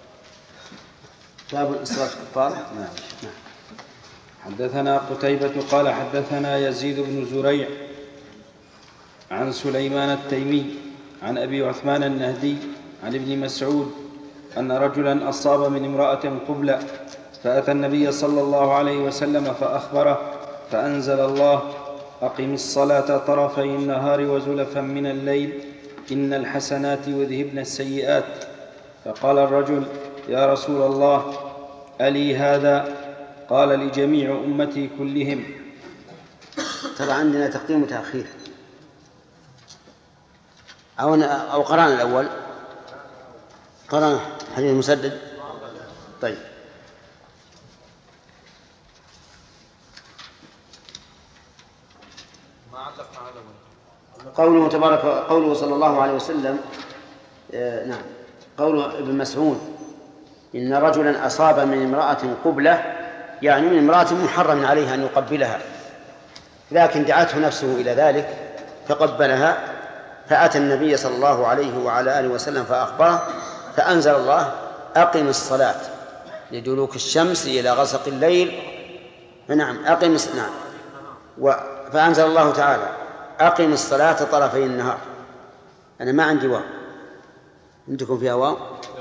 باب الصلاة كفارة. نعم. حدثنا قتيبة قال حدثنا يزيد بن زريع عن سليمان التيمي عن أبي عثمان النهدي عن ابن مسعود أن رجلا أصاب من امرأة قبلة فأتى النبي صلى الله عليه وسلم فأخبره فأنزل الله أقم الصلاة طرفي النهار وزلفا من الليل إن الحسنات يذهبن السيئات. فقال الرجل يا رسول الله ألي هذا؟ قال لجميع أمتي كلهم. طبعا عندنا تقديم وتأخير أو أو قرأنا الأول قرأنا حديث مسدد. طيب قوله تبارك قوله صلى الله عليه وسلم آه نعم قوله ابن مسعود إن رجلا أصاب من امرأة قبلة يعني من امرأة محرم عليها أن يقبلها، لكن دعته نفسه إلى ذلك فقبلها، فأتى النبي صلى الله عليه وعلى آله وسلم فأخبره فأنزل الله أقم الصلاة لدلوك الشمس إلى غسق الليل. نعم أقم نعم فأنزل الله تعالى أقم الصلاة طرفي النهار. أنا ما عندي واو، عندكم فيها واو؟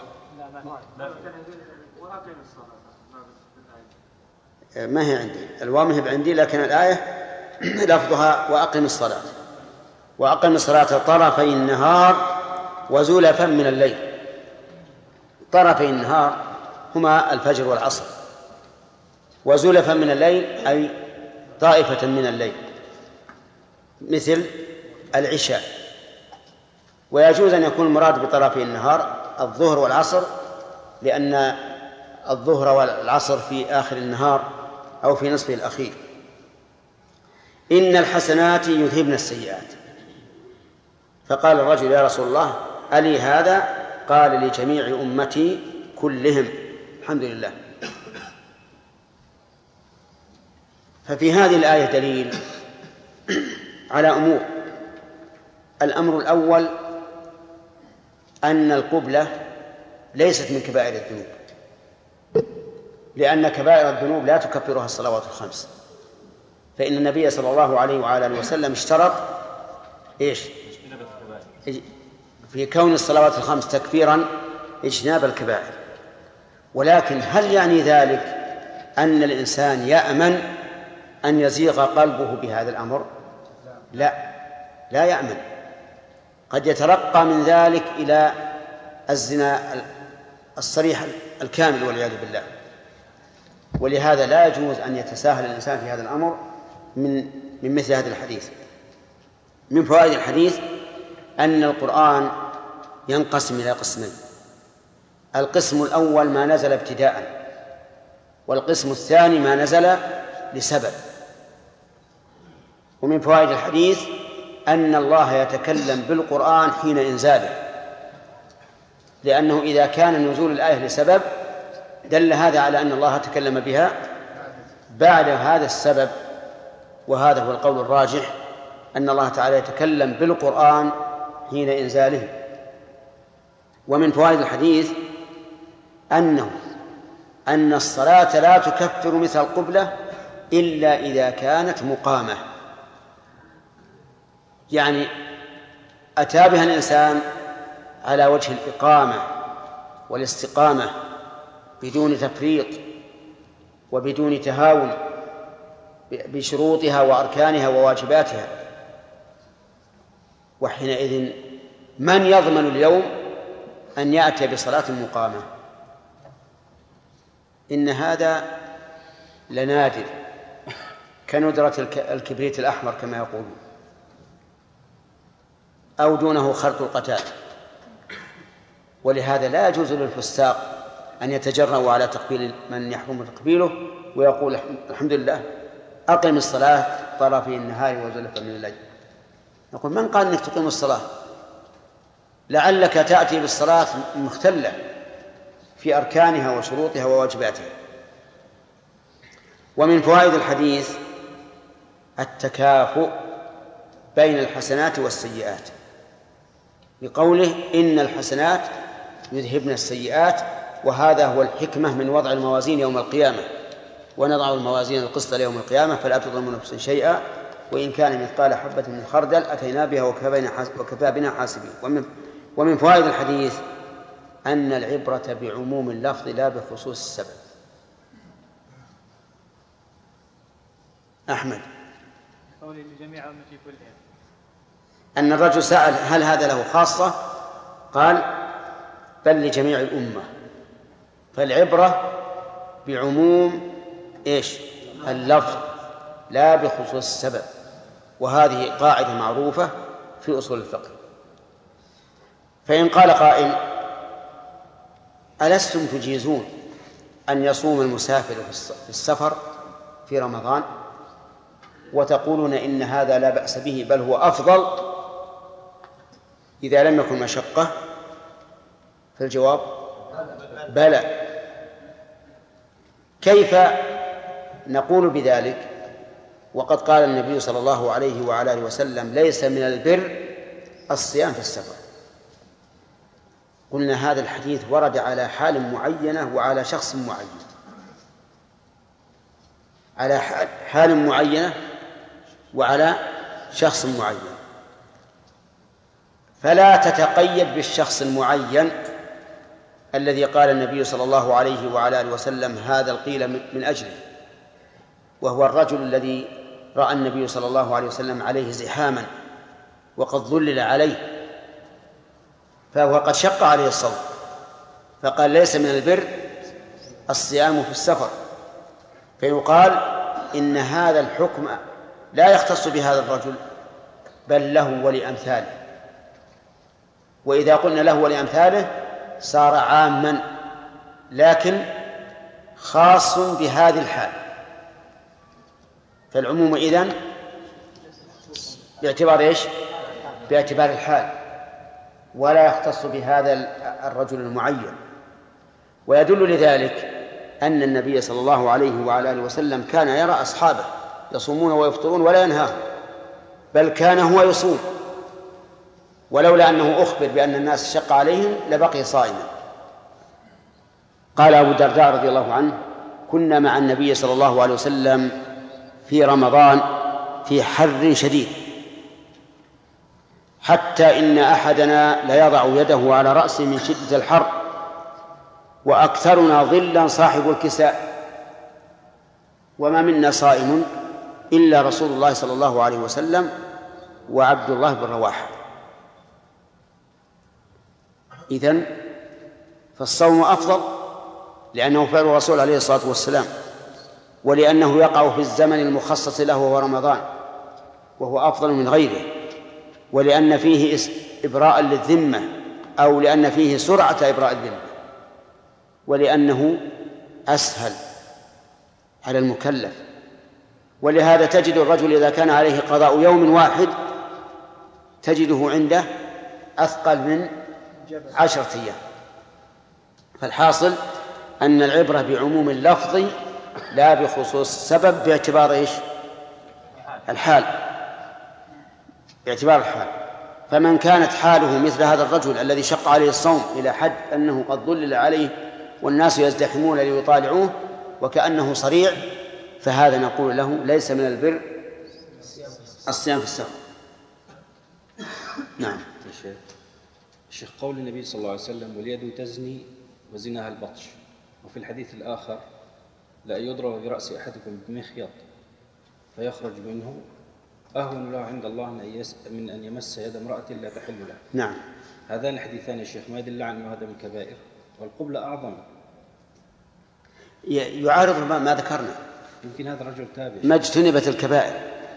ما هي عندي الواو، ما هي عندي، لكن الآية لفظها وأقم الصلاة وأقم الصلاة طرفي النهار وزلفا من الليل. طرفي النهار هما الفجر والعصر، وزلفا من الليل أي طائفة من الليل مثل العشاء. ويجوز أن يكون المراد بطرفي النهار الظهر والعصر، لأن الظهر والعصر في آخر النهار أو في نصفه الأخير. إن الحسنات يذهبن السيئات. فقال الرجل يا رسول الله ألي هذا؟ قال لجميع أمتي كلهم. الحمد لله. ففي هذه الآية دليل على أمور. الأمر الأول أن القبلة ليست من كبائر الذنوب، لأن كبائر الذنوب لا تكفرها الصلوات الخمس، فإن النبي صلى الله عليه وعلى آله وسلم اشترط إيش في كون الصلوات الخمس تكفيرا اجتناب الكبائر. ولكن هل يعني ذلك أن الإنسان يأمن أن يزيغ قلبه بهذا الأمر؟ لا، لا يأمن. قد يترقى من ذلك إلى الزنا الصريح الكامل والعياذ بالله. ولهذا لا يجوز أن يتساهل الإنسان في هذا الأمر من من مثل هذا الحديث. من فوائد الحديث أن القرآن ينقسم إلى قسمين: القسم الأول ما نزل ابتداء، والقسم الثاني ما نزل لسبب. ومن فوائد الحديث أن الله يتكلم بالقرآن حين إنزاله، لأنه إذا كان نزول الآية لسبب دل هذا على أن الله تكلم بها بعد هذا السبب، وهذا هو القول الراجح، أن الله تعالى يتكلم بالقرآن حين إنزاله. ومن فوائد الحديث أنه أن الصلاة لا تكفر مثل القبلة إلا إذا كانت مقامة، يعني أتى بها الإنسان على وجه الإقامة والاستقامة بدون تفريط وبدون تهاون بشروطها وأركانها وواجباتها. وحينئذ من يضمن اليوم أن يأتي بصلاة مقامة؟ إن هذا لنادر، كندرة الكبريت الأحمر كما يقولون، أو دونه خرق القتال. ولهذا لا يجوز للفساق أن يتجرؤوا على تقبيل من يحرم تقبيله ويقول الحمد لله أقم الصلاة طرفي النهار وزلفا من الليل. نقول من قال أنك تقيم الصلاة؟ لعلك تأتي بالصلاة مختلة في أركانها وشروطها وواجباتها. ومن فوائد الحديث التكافؤ بين الحسنات والسيئات، بقوله إن الحسنات يذهبن السيئات، وهذا هو الحكمة من وضع الموازين يوم القيامة: ونضع الموازين القسط ليوم القيامة فلا تظلم نفس شيئا وإن كان مثقال حبة من خردل أتينا بها وكفى بنا حاسبين. ومن, ومن فوائد الحديث أن العبرة بعموم اللفظ لا بخصوص السبب. أحمد قولي لجميع أمتي كلهم، أن الرجل سأل هل هذا له خاصة؟ قال بل لجميع الأمة. فالعبرة بعموم إيش؟ اللفظ لا بخصوص السبب، وهذه قاعدة معروفة في أصول الفقه. فإن قال قائل ألستم تجيزون أن يصوم المسافر في السفر في رمضان وتقولون إن هذا لا بأس به بل هو أفضل إذا لم يكن مشقة؟ فالجواب بلى. كيف نقول بذلك وقد قال النبي صلى الله عليه وعلى آله وسلم ليس من البر الصيام في السفر؟ قلنا هذا الحديث ورد على حال معينة وعلى شخص معين، على حال معينة وعلى شخص معين، فلا تتقيد بالشخص المعين الذي قال النبي صلى الله عليه وعلى آله وسلم هذا القيل من أجله، وهو الرجل الذي رأى النبي صلى الله عليه وسلم عليه زحاما وقد ظلل عليه فهو قد شق عليه الصوم، فقال ليس من البر الصيام في السفر، فيقال إن هذا الحكم لا يختص بهذا الرجل بل له ولأمثاله، وإذا قلنا له ولأمثاله صار عاما لكن خاص بهذه الحال. فالعموم إذن باعتبار إيش؟ باعتبار الحال، ولا يختص بهذا الرجل المعين. ويدل لذلك أن النبي صلى الله عليه وعلى آله وسلم كان يرى أصحابه يصومون ويفطرون ولا ينهاهم، بل كان هو يصوم، ولولا أنه أخبر بأن الناس شق عليهم لبقي صائما. قال أبو الدرداء رضي الله عنه كنا مع النبي صلى الله عليه وسلم في رمضان في حر شديد حتى إن أحدنا ليضع يده على رأسه من شدة الحر، وأكثرنا ظلا صاحب الكساء، وما منا صائم إلا رسول الله صلى الله عليه وسلم وعبد الله بن رواحة. إذن فالصوم أفضل لأنه فعل الرسول عليه الصلاة والسلام، ولأنه يقع في الزمن المخصص له وهو رمضان وهو أفضل من غيره، ولأن فيه إبراء للذمة أو لأن فيه سرعة إبراء الذمة، ولأنه أسهل على المكلف. ولهذا تجد الرجل إذا كان عليه قضاء يوم واحد تجده عنده أثقل من عشرة أيام. فالحاصل أن العبرة بعموم اللفظ لا بخصوص السبب باعتبار إيش؟ الحال، باعتبار الحال. فمن كانت حاله مثل هذا الرجل الذي شق عليه الصوم إلى حد أنه قد ظلل عليه والناس يزدحمون ليطالعوه وكأنه صريع، فهذا نقول له ليس من البر الصيام في السفر. نعم. الشيخ الشيخ قول النبي صلى الله عليه وسلم واليد تزني وزناها البطش، وفي الحديث الآخر لا يضرب برأس أحدكم بمخيط فيخرج منه أهون له عند الله من أن يمس يد امرأة لا تحل له. نعم. هذان الحديثان يا شيخ ما يدل على أنه هذا من الكبائر، والقبلة أعظم. يعارض ما ذكرنا. يمكن هذا الرجل تابع ما اجتنبت الكبائر،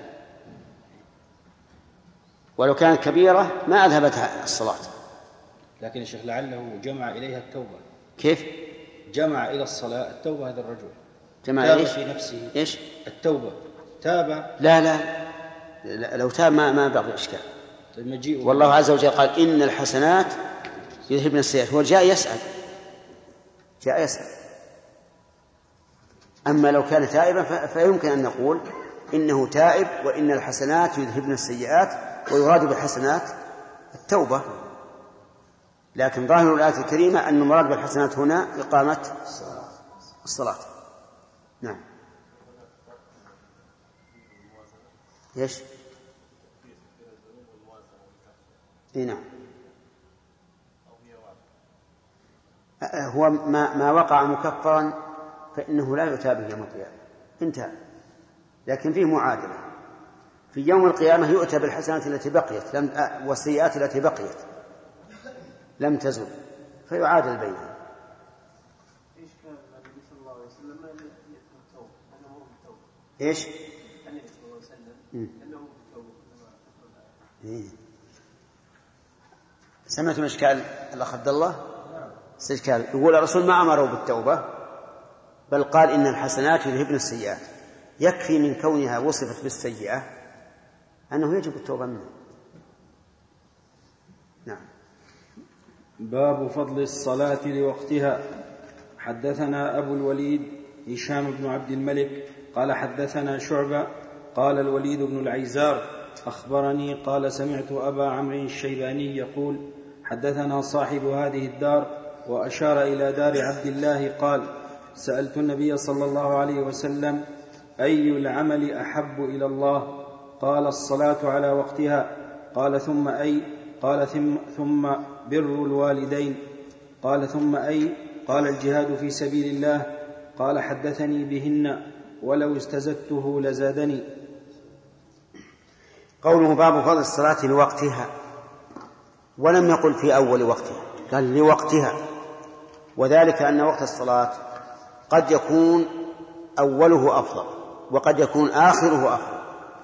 ولو كانت كبيرة ما أذهبتها الصلاة. لكن يا شيخ لعله جمع إليها التوبة. كيف؟ جمع إلى الصلاة التوبة. هذا الرجل جمع تاب إيش؟ في نفسه إيش؟ التوبة. تاب. لا لا, لا لو تاب ما ما بقي إشكال. والله عز وجل قال إن الحسنات يذهبن السيئات. هو جاء يسأل جاء يسأل أما لو كان تائبا فيمكن أن نقول إنه تائب وإن الحسنات يذهبن السيئات، ويراد بالحسنات التوبة. لكن ظاهر الآية الكريمة أن المراد بالحسنات هنا إقامة الصلاة. نعم. إيش؟ إيه نعم. هو ما ما وقع مكفرا فإنه لا يؤتى به يوم القيامة، انتهى. لكن فيه معادلة، في يوم القيامة يؤتى بالحسنات التي بقيت لم والسيئات التي بقيت لم تزل فيعادل بينها. ايش كان النبي صلى الله عليه وسلم ما يأتي التوبة أنه بالتوبة؟ ايش؟ النبي صلى الله عليه وسلم أنه بالتوبة. إيه. سمعتم إشكال الأخ عبد الله؟ استشكال. يقول الرسول ما أمره بالتوبة بل قال إن الحسنات يذهبن السيئات. يكفي من كونها وصفت بالسيئة أنه يجب التوبة منها. نعم. باب فضل الصلاة لوقتها. حدثنا أبو الوليد هشام بن عبد الملك قال حدثنا شعبة قال الوليد بن العيزار أخبرني قال سمعت أبا عمرو الشيباني يقول حدثنا صاحب هذه الدار، وأشار إلى دار عبد الله قال سألت النبي صلى الله عليه وسلم أي العمل أحب إلى الله؟ قال الصلاة على وقتها. قال ثم أي؟ قال ثم بر الوالدين. قال ثم أي؟ قال الجهاد في سبيل الله. قال حدثني بهن ولو استزدته لزادني. قوله باب فضل الصلاة لوقتها، ولم يقل في أول وقتها، قال لوقتها، وذلك أن وقت الصلاة قد يكون أوله أفضل وقد يكون آخره أفضل.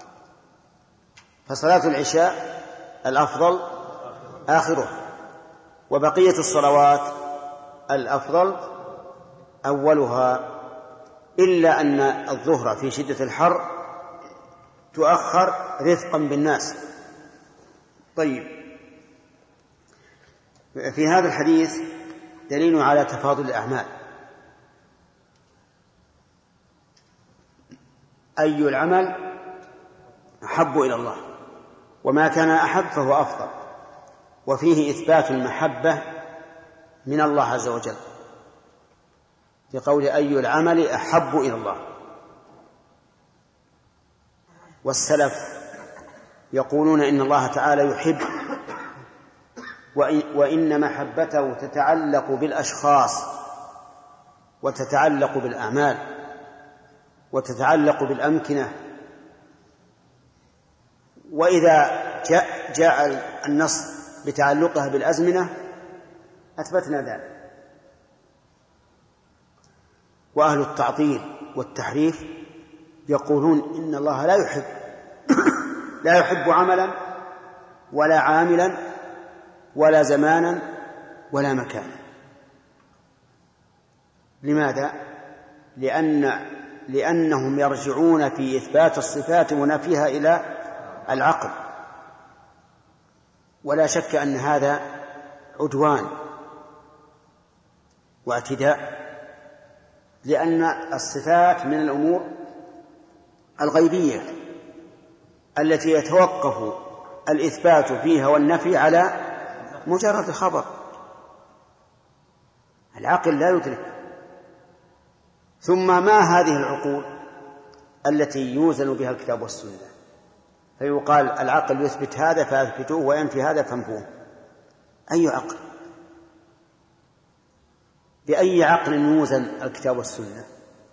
فصلاة العشاء الأفضل آخرها، وبقية الصلوات الأفضل أولها، إلا أن الظهر في شدة الحر تؤخر رفقا بالناس. طيب، في هذا الحديث دليل على تفاضل الأعمال. أي العمل أحب إلى الله، وما كان أحب فهو أفضل، وفيه إثبات المحبة من الله عز وجل بقول أي العمل أحب إلى الله. والسلف يقولون إن الله تعالى يحب، وإن محبته تتعلق بالأشخاص وتتعلق بالأعمال وتتعلق بالأمكنة. وإذا جاء, جاء النص بتعلقها بالأزمنة أثبتنا ذلك. وأهل التعطيل والتحريف يقولون إن الله لا يحب لا يحب عملا ولا عاملا ولا زمانا ولا مكانا. لماذا؟ لأن لأنهم يرجعون في إثبات الصفات ونفيها إلى العقل، ولا شك أن هذا عدوان واعتداء، لأن الصفات من الأمور الغيبية التي يتوقف الإثبات فيها والنفي على مجرد الخبر. العقل لا يدرك. ثم ما هذه العقول التي يوزن بها الكتاب والسنة؟ فيقال العقل يثبت هذا فأثبتوه وينفي هذا فانفوه. أي عقل؟ بأي عقل يوزن الكتاب والسنة؟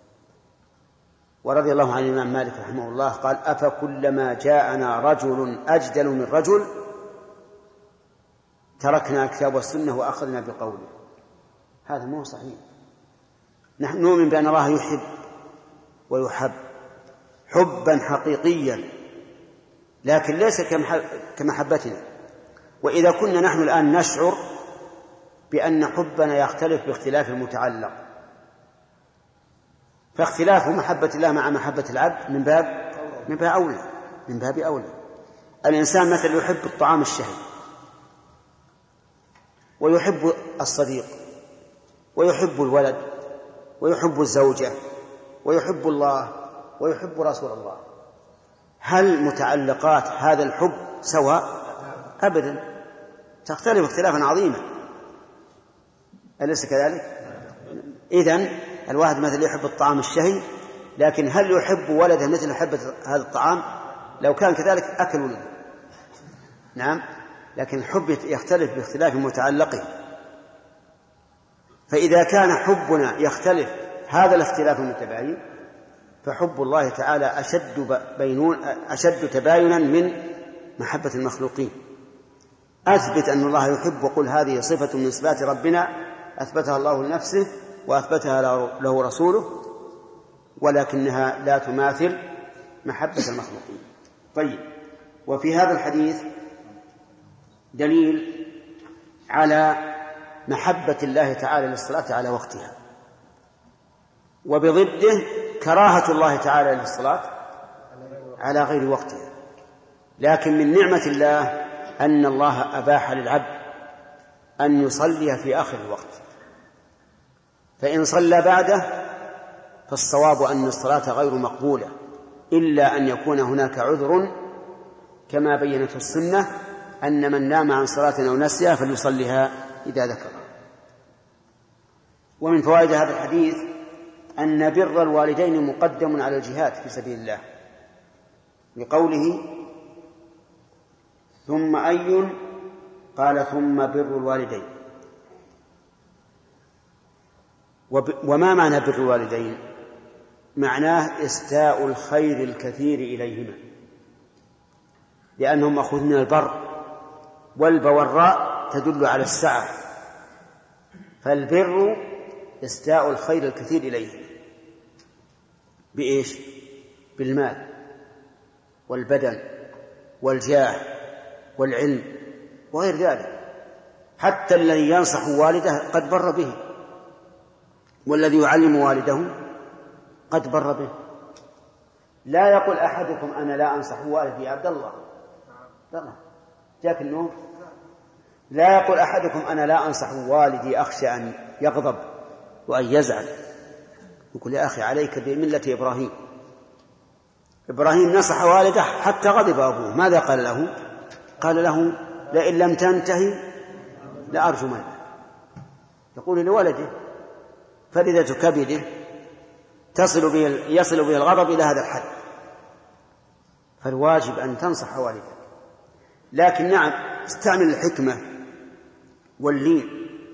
ورضي الله عن الإمام مالك رحمه الله قال: أفكلما جاءنا رجل أجدل من رجل تركنا الكتاب والسنة وأخذنا بقوله. هذا مو صحيح. نحن نؤمن بأن الله يحب ويحب حبا حقيقيا، لكن ليس كمحبتنا. وإذا كنا نحن الآن نشعر بأن حبنا يختلف باختلاف المتعلق، فاختلاف محبة الله مع محبة العبد من باب من باب أولى من باب أولى. الإنسان مثلا يحب الطعام الشهي، ويحب الصديق، ويحب الولد، ويحب الزوجة، ويحب الله، ويحب رسول الله. هل متعلقات هذا الحب سواء؟ أبدا، تختلف اختلافا عظيما، أليس كذلك؟ إذن الواحد مثل يحب الطعام الشهي، لكن هل يحب ولده مثل يحب هذا الطعام؟ لو كان كذلك أكل ولده. نعم، لكن الحب يختلف باختلاف متعلقه. فإذا كان حبنا يختلف هذا الاختلاف المتباين، فحب الله تعالى أشد بينون أشد تباينا من محبة المخلوقين. أثبت أن الله يحب، وقل هذه صفة من صفات ربنا أثبتها الله لنفسه وأثبتها له رسوله، ولكنها لا تماثل محبة المخلوقين. طيب، وفي هذا الحديث دليل على محبة الله تعالى للصلاة على وقتها، وبضده كراهة الله تعالى للصلاة على غير وقتها. لكن من نعمة الله أن الله أباح للعبد أن يصلي في آخر الوقت، فإن صلى بعده فالصواب أن الصلاة غير مقبولة إلا أن يكون هناك عذر، كما بينت السنة أن من نام عن صلاة أو نسيها فليصليها إذا ذكر. ومن فوائد هذا الحديث أن بر الوالدين مقدم على الجهاد في سبيل الله، بقوله ثم أي؟ قال ثم بر الوالدين. وما معنى بر الوالدين؟ معناه إسداء الخير الكثير إليهما، لأنهم مأخوذ من البر، والبوراء تدل على السعة، فالبر إسداء الخير الكثير إليه. بإيش؟ بالمال والبدن والجاه والعلم وغير ذلك. حتى الذي ينصح والده قد بر به، والذي يعلم والده قد بر به. لا يقول أحدكم أنا لا أنصح والدي يا عبد الله، جاك النوم. لا يقول أحدكم أنا لا أنصح والدي أخشى أن يغضب وأن يزعل. يقول يا أخي عليك بملة إبراهيم. إبراهيم نصح والده حتى غضب أبوه، ماذا قال له؟ قال له لئن لم تنتهي لأرجمنك. يقول لولده فردة كبده تصل به يصل به الغضب إلى هذا الحد، فالواجب أن تنصح والدك. لكن نعم، استعمل الحكمة واللين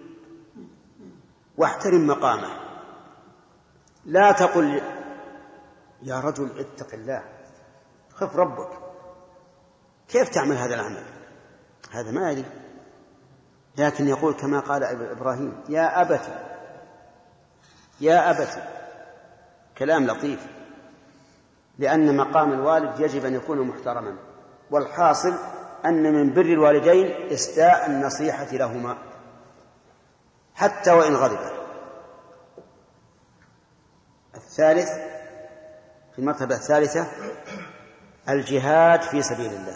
واحترم مقامه. لا تقل يا رجل اتق الله، خف ربك، كيف تعمل هذا العمل؟ هذا ما يليق. لكن يقول كما قال إبراهيم يا أبت يا أبت، كلام لطيف، لأن مقام الوالد يجب أن يكون محترما. والحاصل أن من بر الوالدين إسداء النصيحة لهما حتى وإن غضبا. الثالث في المرتبة الثالثة الجهاد في سبيل الله.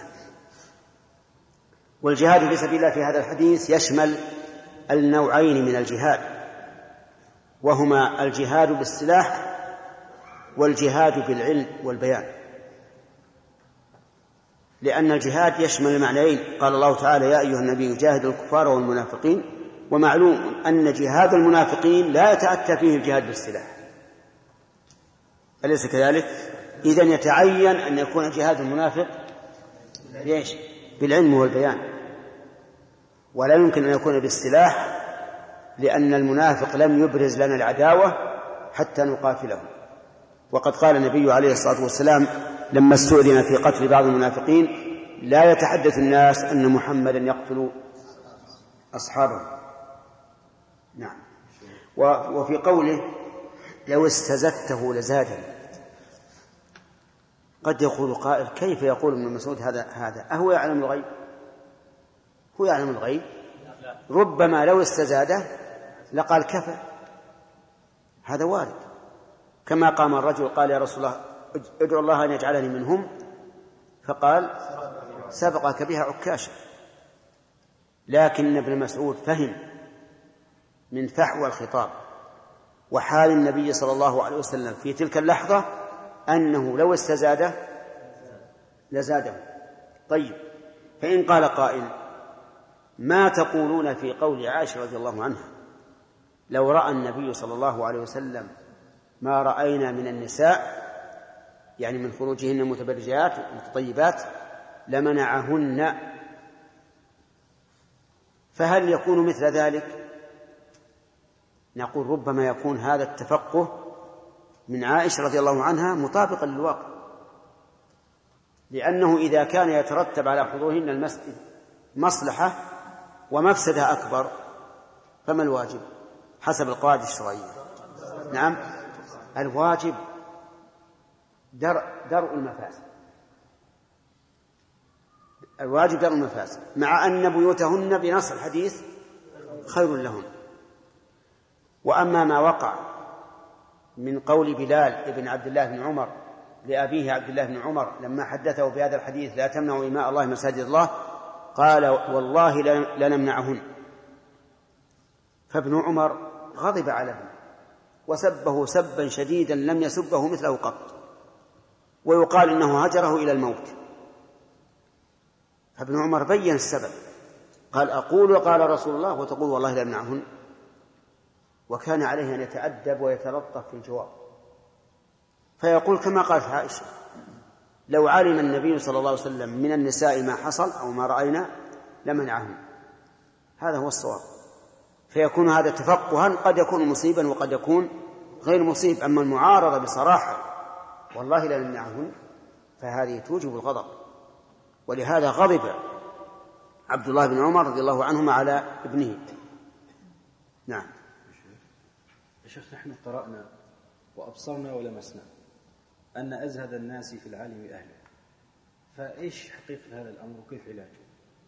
والجهاد في سبيل الله في هذا الحديث يشمل النوعين من الجهاد، وهما الجهاد بالسلاح والجهاد بالعلم والبيان، لأن الجهاد يشمل المعنيين. قال الله تعالى: يا أيها النبي جاهد الكفار والمنافقين. ومعلوم أن جهاد المنافقين لا يتأتى فيه الجهاد بالسلاح، أليس كذلك؟ إذن يتعين أن يكون جهاد المنافق ليش؟ بالعلم والبيان، ولا يمكن أن يكون بالسلاح، لأن المنافق لم يبرز لنا العداوة حتى نقاتله. وقد قال النبي عليه الصلاة والسلام لما استؤذن في قتل بعض المنافقين: لا يتحدث الناس أن محمدا يقتل أصحابه. نعم. وفي قوله: لو استزدته لزادا، قد يقول قائل: كيف يقول ابن مسعود هذا هذا أهو يعلم الغيب؟ هو يعلم الغيب؟ ربما لو استزاده لقال كفى. هذا وارد، كما قام الرجل قال: يا رسول الله ادعو الله أن يجعلني منهم، فقال: سبقك بها عكاشا. لكن ابن مسعود فهم من فحوى الخطاب وحال النبي صلى الله عليه وسلم في تلك اللحظة أنه لو استزاده لزاده. طيب، فإن قال قائل: ما تقولون في قول عائشة رضي الله عنها: لو رأى النبي صلى الله عليه وسلم ما رأينا من النساء، يعني من خروجهن متبرجات متطيبات، لمنعهن، فهل يكون مثل ذلك؟ نقول: ربما يكون هذا التفقه من عائشة رضي الله عنها مطابقا للواقع، لأنه إذا كان يترتب على حضورهن المسجد مصلحة ومفسدة أكبر، فما الواجب حسب القواعد الشرعية؟ نعم، الواجب درء درء المفاسد، الواجب درء المفاسد، مع أن بيوتهن بنص الحديث خير لهن. وأما ما وقع من قول بلال ابن عبد الله بن عمر لأبيه عبد الله بن عمر لما حدثه بهذا الحديث: لا تمنعوا إماء الله مساجد الله، قال: والله لنمنعهن. فابن عمر غضب عليه وسبه سبا شديدا لم يسبه مثله قط، ويقال إنه هجره إلى الموت. فابن عمر بين السبب، قال: أقول وقال رسول الله وتقول والله لا يمنعهن. وكان عليه أن يتأدب ويتلطف في الجواب، فيقول كما قالت عائشة: لو علم النبي صلى الله عليه وسلم من النساء ما حصل أو ما رأينا لمنعهن. هذا هو الصواب. فيكون هذا تفقها قد يكون مصيبا وقد يكون غير مصيب. أما المعارضة بصراحة والله لا نمنعهن فهذه توجب الغضب، ولهذا غضب عبد الله بن عمر رضي الله عنهما على ابنه. نعم. يا شيخ، نحن قرأنا وأبصرنا ولمسنا أن أزهد الناس في العالم أهله، فإيش حقيقة هذا الأمر وكيف علاجه؟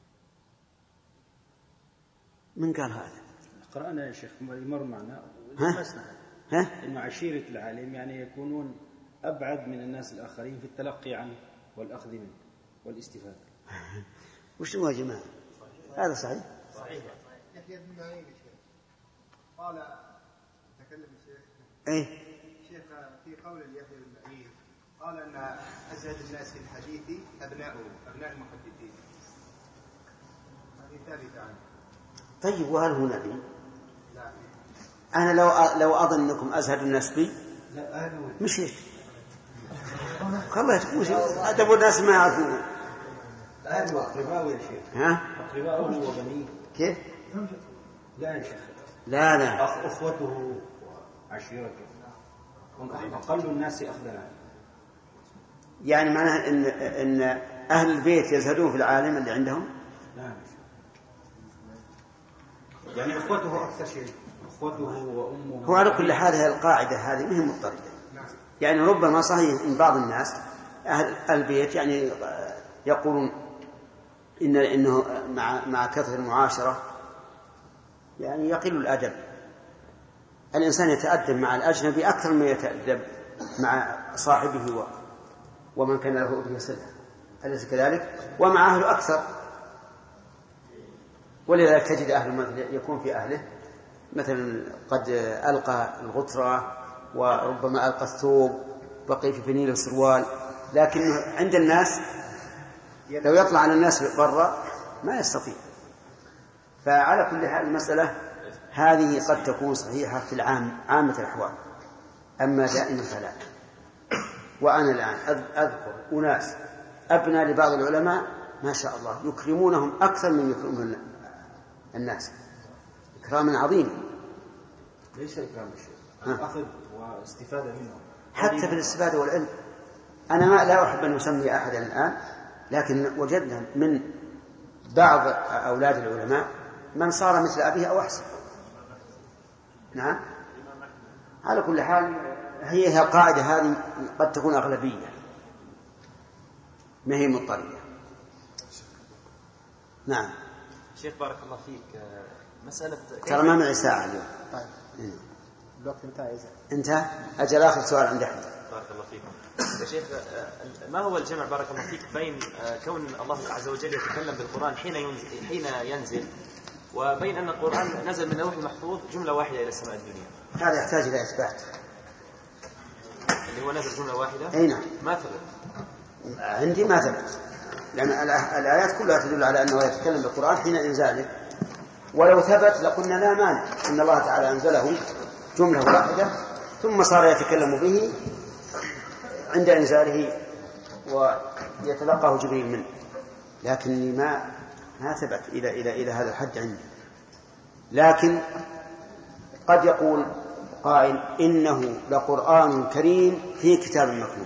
من قال هذا؟ قرأنا يا شيخ، يمر معنا ولمسنا ها؟ إن عشيرة العالم يعني يكونون أبعد من الناس الآخرين في التلقي عنه والأخذ منه والاستفادة. وش هو يا جماعة؟ هذا صحيح؟ صحيح. يحيى بن معين قال تكلم الشيخ ايه شيخ في قول يحيى بن معين قال ان ازهد الناس في الحديث ابناؤه ابناء المحدثين. هذه ثالثه عنه. طيب، وهل هو نبي؟ لا. انا لو لو اظن انكم ازهد الناس بي لا اهله مشيت. والله تقول ادب الناس ما يعرفون. اهله اقرباء يا شيخ. ها؟ اقرباءه وبنيه. كيف؟ لا يا شيخ. لا لا. أخ أخوته عشيرته هم أقل الناس أخذنا. يعني معناه إن إن أهل البيت يزهدون في العالم اللي عندهم؟ لا، يعني أخوته أكثر شيء، أخوته وأمه. هو على كل حال هذه القاعدة هذه مهم مضطردة. يعني ربما صحيح إن بعض الناس أهل البيت يعني يقولون إن إنه مع مع كثرة المعاشرة يعني يقل الأدب. الإنسان يتأدب مع الأجنبي أكثر من يتأدب مع صاحبه ومن كان له به صلة، أليس كذلك؟ ومع أهله أكثر. ولذلك تجد أهل مثل يكون في أهله مثلا قد ألقى الغترة وربما ألقى الثوب بقي في فنيل السروال، لكن عند الناس لو يطلع على الناس برا ما يستطيع. فعلى كل حال المسألة هذه قد تكون صحيحة في العام عامة الأحوال، أما دائما فلا. وأنا الآن أذكر أناس أبنى لبعض العلماء ما شاء الله يكرمونهم أكثر من يكرمون الناس إكراما عظيما. ليس إكرام الشيء، الأخذ واستفادة منهم حتى في الاستفادة والعلم. أنا ما لا أحب أن أسمي أحدا الآن، لكن وجدنا من بعض أولاد العلماء من صار مثل أبيه أو أحسن. نعم، على كل حال هي القاعدة هذه قد تكون أغلبية ما هي مضطرية. نعم شيخ بارك الله فيك، مسألة ترى ما معي ساعة اليوم. طيب الوقت انتهى. انتهى. أجل آخر سؤال عند أحمد. بارك الله فيكم يا شيخ، ما هو الجمع بارك الله فيك بين كون الله عز وجل يتكلم بالقرآن حين ينزل, حين ينزل وبين أن القرآن نزل من اللوح المحفوظ جملة واحدة إلى السماء الدنيا؟ هذا يحتاج إلى إثبات. اللي هو نزل جملة واحدة؟ أي نعم. ما ثبت عندي، ما ثبت، لأن الآيات كلها تدل على أنه يتكلم بالقرآن حين إنزاله. ولو ثبت لقلنا لا مانع أن الله تعالى أنزله جملة واحدة ثم صار يتكلم به عند إنزاله ويتلقاه جبريل منه، لكني ما ما ثبت إلى إلى إلى هذا الحد عندي. لكن قد يقول قائل إنه لقرآن كريم في كتاب مكنون،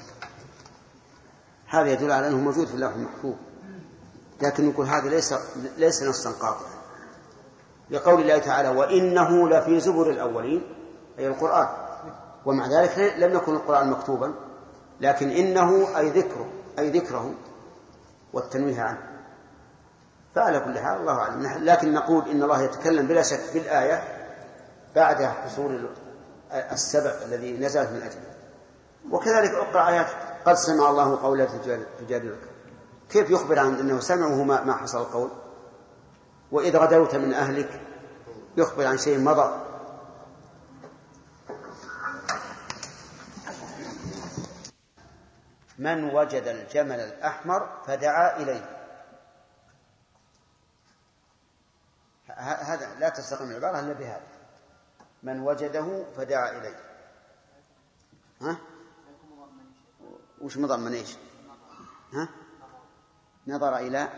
هذا يدل على أنه موجود في اللوح المحفوظ، لكن نقول هذا ليس ليس نصا قاطعا، لقول الله تعالى وإنه لفي زبر الأولين أي القرآن، ومع ذلك لم يكن القرآن مكتوبا، لكن إنه أي ذكره أي ذكره والتنويه عنه. فعلى كل حال الله أعلم، لكن نقول إن الله يتكلم بلا شك بالآية بعد حصول السبع الذي نزلت من أجله. وكذلك أقرأ آيات قد سمع الله قولا تجادلك، كيف يخبر عن أنه سمع وهو ما حصل القول؟ وإذ غدوت من أهلك يخبر عن شيء مضى. من وجد الجمل الأحمر فدعا إليه، هذا لا تستقيم العبارة إلا بهذا، من وجده فدعا إليه. ها؟ وش مضمن إيش؟ ها؟ نظر إلى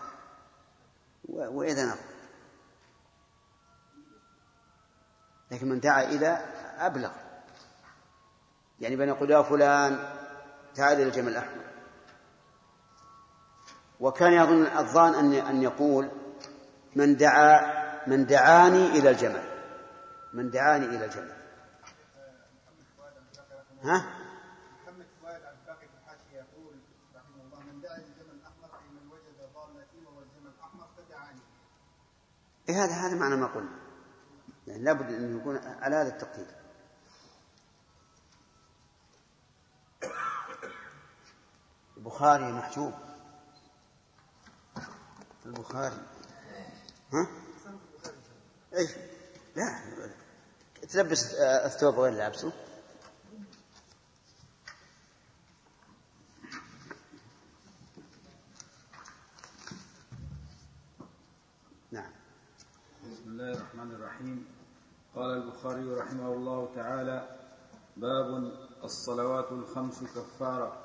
وإذا نظر، لكن من دعا إلى أبلغ، يعني بين يقول يا فلان تعال إلى الجمل الأحمر. وكان يظن الظان أن أن يقول من دعا من دعاني إلى الجمل، من دعاني إلى الجمل. ها؟ محمد فؤاد عن باقي الحاشية يقول رحمه الله من دعا إلى الجمل الأحمر أي من وجد ضالتي وهو الجمل الأحمر فدعاني. إيه هذا هذا معنى ما قلنا، يعني لابد أن يكون على هذا التقدير. البخاري محجوب، البخاري ها؟ أي لا تلبس الثوب غير لابسه. نعم. بسم الله الرحمن الرحيم. قال البخاري رحمه الله تعالى: باب الصلوات الخمس كفارة.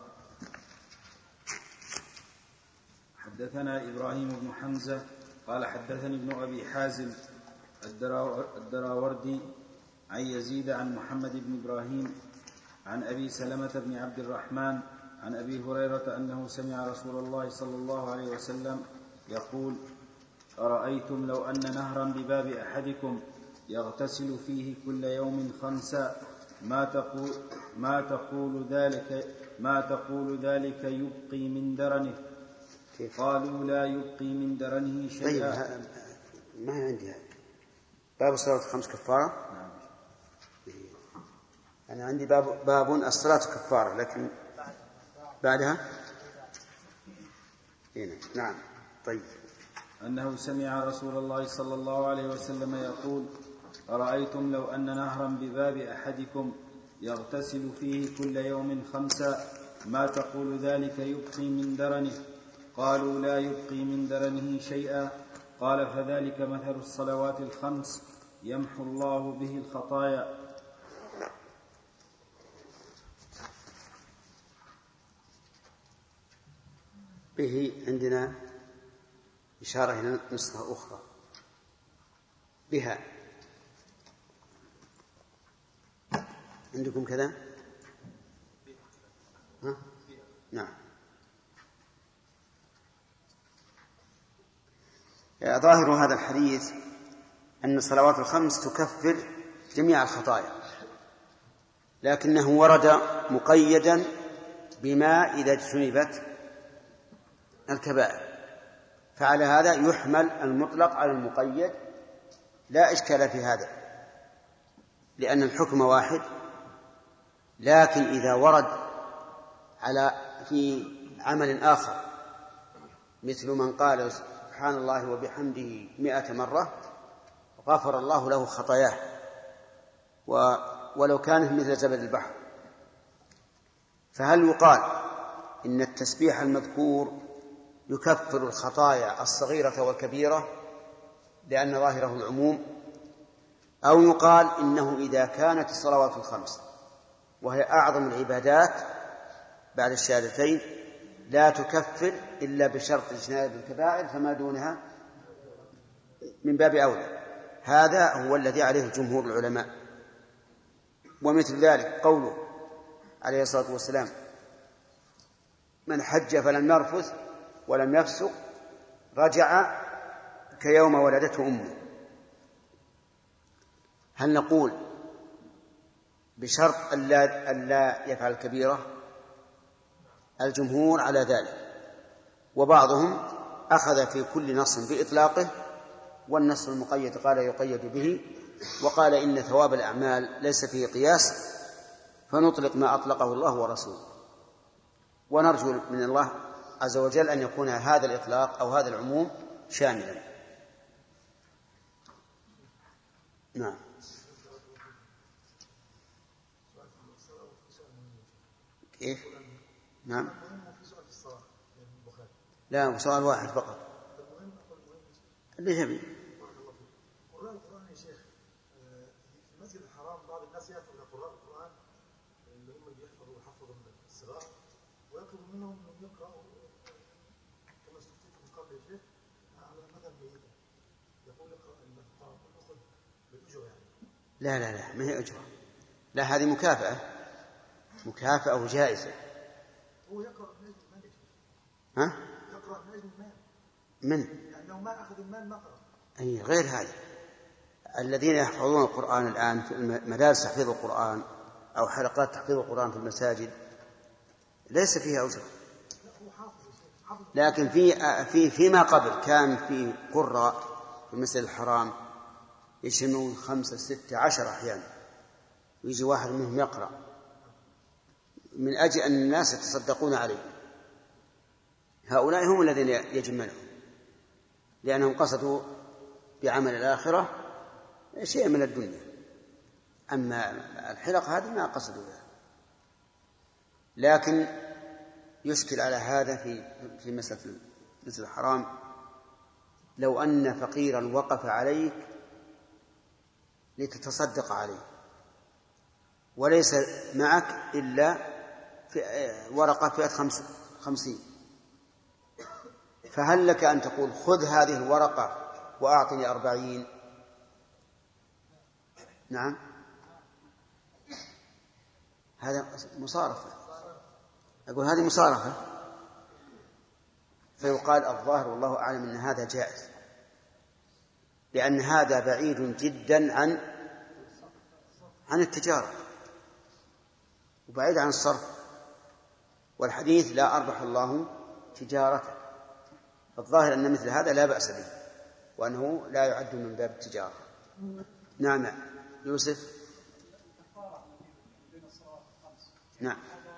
حدثنا إبراهيم بن حمزة قال حدثني ابن أبي حازم الدراوردي عن يزيد عن محمد بن إبراهيم عن أبي سلمة بن عبد الرحمن عن أبي هريرة أنه سمع رسول الله صلى الله عليه وسلم يقول: أرأيتم لو أن نهرا بباب أحدكم يغتسل فيه كل يوم خمسا ما تقول, ما تقول ذلك ما تقول ذلك يبقي من درنه قالوا لا يبقي من درنه شيئا. طيب ما هي عندي هذا باب الصلاة خمس كفارة. نعم. أنا عندي باب باب الصلاة كفارة، لكن بعدها هنا. نعم. طيب. أنه سمع رسول الله صلى الله عليه وسلم يقول: أرأيتم لو أن نهرا بباب أحدكم يغتسل فيه كل يوم خمسا ما تقول ذلك يبقي من درنه؟ قالوا لا يبقي من درنه شيئا. قال: فذلك مثل الصلوات الخمس يمحو الله به الخطايا. به عندنا إشارة إلى نسخة أخرى بها. عندكم كذا؟ ها؟ نعم. ظاهر هذا الحديث أن الصلوات الخمس تكفر جميع الخطايا، لكنه ورد مقيدا بما إذا اجتنبت الكبائر، فعلى هذا يحمل المطلق على المقيد، لا إشكال في هذا لأن الحكم واحد. لكن إذا ورد على في عمل آخر مثل من قال سبحان الله وبحمده مئة مرة غفر الله له خطاياه ولو كانت مثل زبد البحر، فهل يقال إن التسبيح المذكور يكفر الخطايا الصغيرة والكبيرة لأن ظاهره العموم، أو يقال إنه إذا كانت الصلوات الخمس وهي أعظم العبادات بعد الشهادتين لا تكفر إلا بشرط اجتناب الكبائر فما دونها من باب أولى. هذا هو الذي عليه جمهور العلماء. ومثل ذلك قوله عليه الصلاة والسلام: من حج فلم يرفث ولم يفسق رجع كيوم ولدته أمه. هل نقول بشرط ألا, ألا يفعل كبيرة؟ الجمهور على ذلك، وبعضهم أخذ في كل نص بإطلاقه، والنص المقيد قال يقيد به، وقال إن ثواب الأعمال ليس فيه قياس فنطلق ما أطلقه الله ورسوله، ونرجو من الله عز وجل أن يكون هذا الإطلاق أو هذا العموم شاملا. نعم. كيف؟ نعم. لا، سؤال واحد فقط. اللي يبي. قراء القرآن يا شيخ في المسجد الحرام بعض الناس يأتوا إلى قراء القرآن اللي هم بيحفظوا ويحفظوا من الصغار ويطلب منهم أن يقرأوا كما استفتيت من قبل يا شيخ على مدى ميتا يقول اقرأ القرآن أخذ بالأجر يعني. لا لا لا ما هي أجرة، لا هذه مكافأة مكافأة وجائزة. هو يقرأ من أجل المال. ها؟ يقرأ من أجل المال. من؟ لأنه ما أخذ المال ما قرأ. أي غير هذا. الذين يحفظون القرآن الآن في مدارس تحفيظ القرآن أو حلقات تحفيظ القرآن في المساجد ليس فيها أجرة، لكن في في فيما قبل كان في قراء في المسجد الحرام يشمون خمسة ستة عشر أحيانا، ويجي واحد منهم يقرأ من أجل أن الناس يتصدقون عليه. هؤلاء هم الذين يجملهم لأنهم قصدوا بعمل الآخرة شيء من الدنيا، أما الحلق هذه ما قصدوا لها. لكن يشكل على هذا في في مسألة مثل الحرام لو أن فقيرا وقف عليك لتتصدق عليه وليس معك إلا في ورقة فئة خمس خمسين، فهل لك أن تقول خذ هذه الورقة وأعطني أربعين؟ نعم، هذا مصارفة. أقول هذه مصارفة، فيقال الظاهر والله أعلم أن هذا جائز، لأن هذا بعيد جدا عن عن التجارة وبعيد عن الصرف، والحديث لا أربح الله تجارته. الظاهر أن مثل هذا لا بأس به وأنه لا يعد من باب التجارة. نعم يوسف. نعم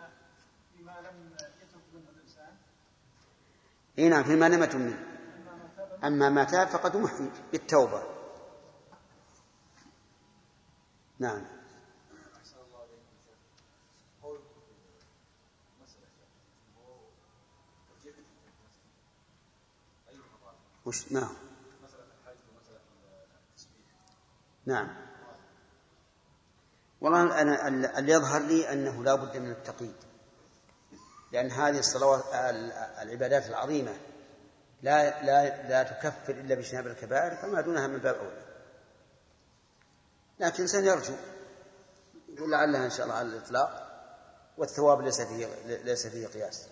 إيه نعم فيما لم يتم منه، أما ما تاب فقد محي بالتوبة. نعم وش ما هو؟ نعم والله أنا اللي يظهر لي أنه لا بد من التقييد، لأن هذه الصلوات العبادات العظيمة لا لا لا تكفر إلا باجتناب الكبائر، فما دونها من باب أولى. لكن سنرجو يقول لعلها إن شاء الله على الإطلاق، والثواب ليس فيه ليس فيه قياس.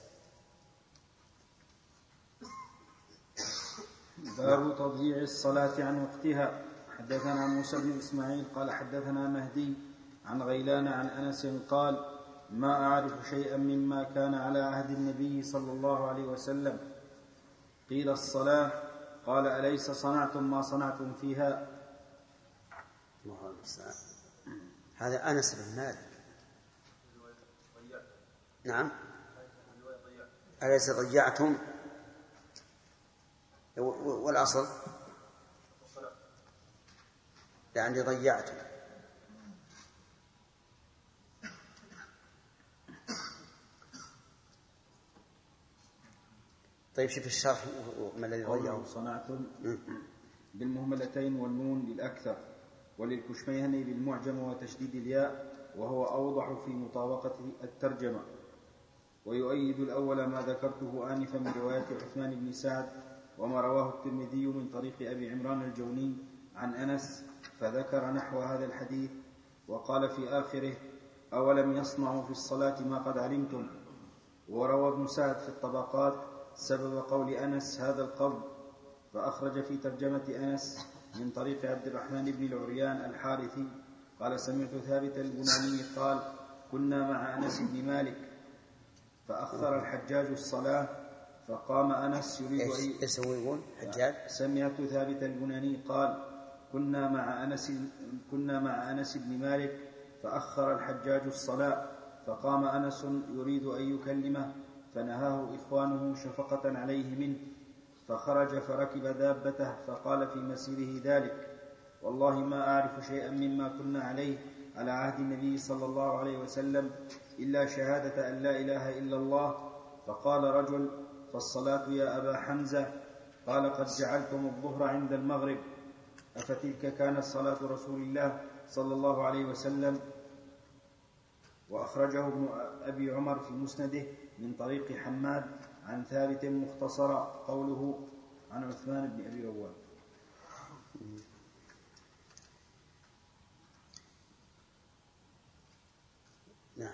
باب تضييع الصلاة عن وقتها. حدثنا موسى بن إسماعيل قال حدثنا مهدي عن غيلان عن أنس قال ما أعرف شيئا مما كان على عهد النبي صلى الله عليه وسلم. قيل الصلاة قال أليس صنعتم ما صنعتم فيها؟ هذا أنس بن مالك. نعم أليس ضيعتم، والأصل يعني ضيعتم. طيب شوف الشرح ما الذي ضيعوا. صنعتم بالمهملتين والنون للأكثر، وللكشميهني للمعجم وتشديد الياء، وهو أوضح في مطابقة الترجمة. ويؤيد الأول ما ذكرته آنفا من رواية عثمان بن سعد وما رواه الترمذي من طريق أبي عمران الجوني عن أنس، فذكر نحو هذا الحديث وقال في آخره أولم يصنعوا في الصلاة ما قد علمتم. وروى ابن سعد في الطبقات سبب قول أنس هذا القول، فأخرج في ترجمة أنس من طريق عبد الرحمن بن العريان الحارثي قال سمعت ثابت البناني قال كنا مع أنس بن مالك فأخر الحجاج الصلاة فقام أنس يريد أن إيش يقول حجاج؟ سمعت ثابت البناني قال كنا مع أنس كنا مع أنس بن مالك فأخر الحجاج الصلاة فقام أنس يريد أن يكلمه فنهاه إخوانه شفقة عليه منه، فخرج فركب دابته فقال في مسيره ذلك والله ما أعرف شيئا مما كنا عليه على عهد النبي صلى الله عليه وسلم إلا شهادة أن لا إله إلا الله. فقال رجل فالصلاة يا أبا حمزة؟ قال قد جعلتم الظهر عند المغرب. أفتلك كانت صلاة رسول الله صلى الله عليه وسلم؟ وأخرجه ابن أبي عمر في مسنده من طريق حماد عن ثابت مختصرا قوله عن عثمان بن أبي رواد. نعم.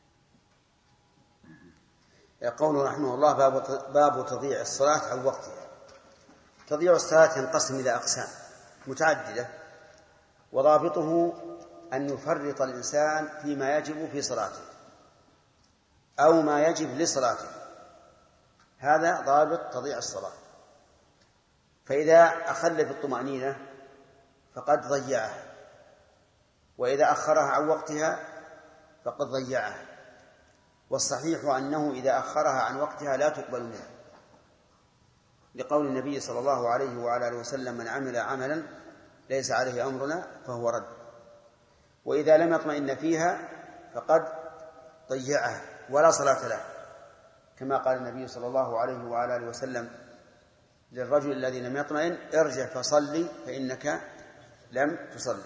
يقول رحمه الله باب باب تضييع الصلاة عن وقتها. تضييع الصلاة ينقسم إلى أقسام متعددة، وضابطه أن يفرط الإنسان فيما يجب في صلاته أو ما يجب لصلاته، هذا ضابط تضييع الصلاة. فإذا أخل بالطمأنينة فقد ضيعها، وإذا أخرها عن وقتها فقد ضيعها. والصحيح أنه إذا أخرها عن وقتها لا تقبل منه، لقول النبي صلى الله عليه وعلى آله وسلم من عمل عملا ليس عليه أمرنا فهو رد. وإذا لم يطمئن فيها فقد ضيعها ولا صلاة له، كما قال النبي صلى الله عليه وعلى آله وسلم للرجل الذي لم يطمئن ارجع فصلي فإنك لم تصلي.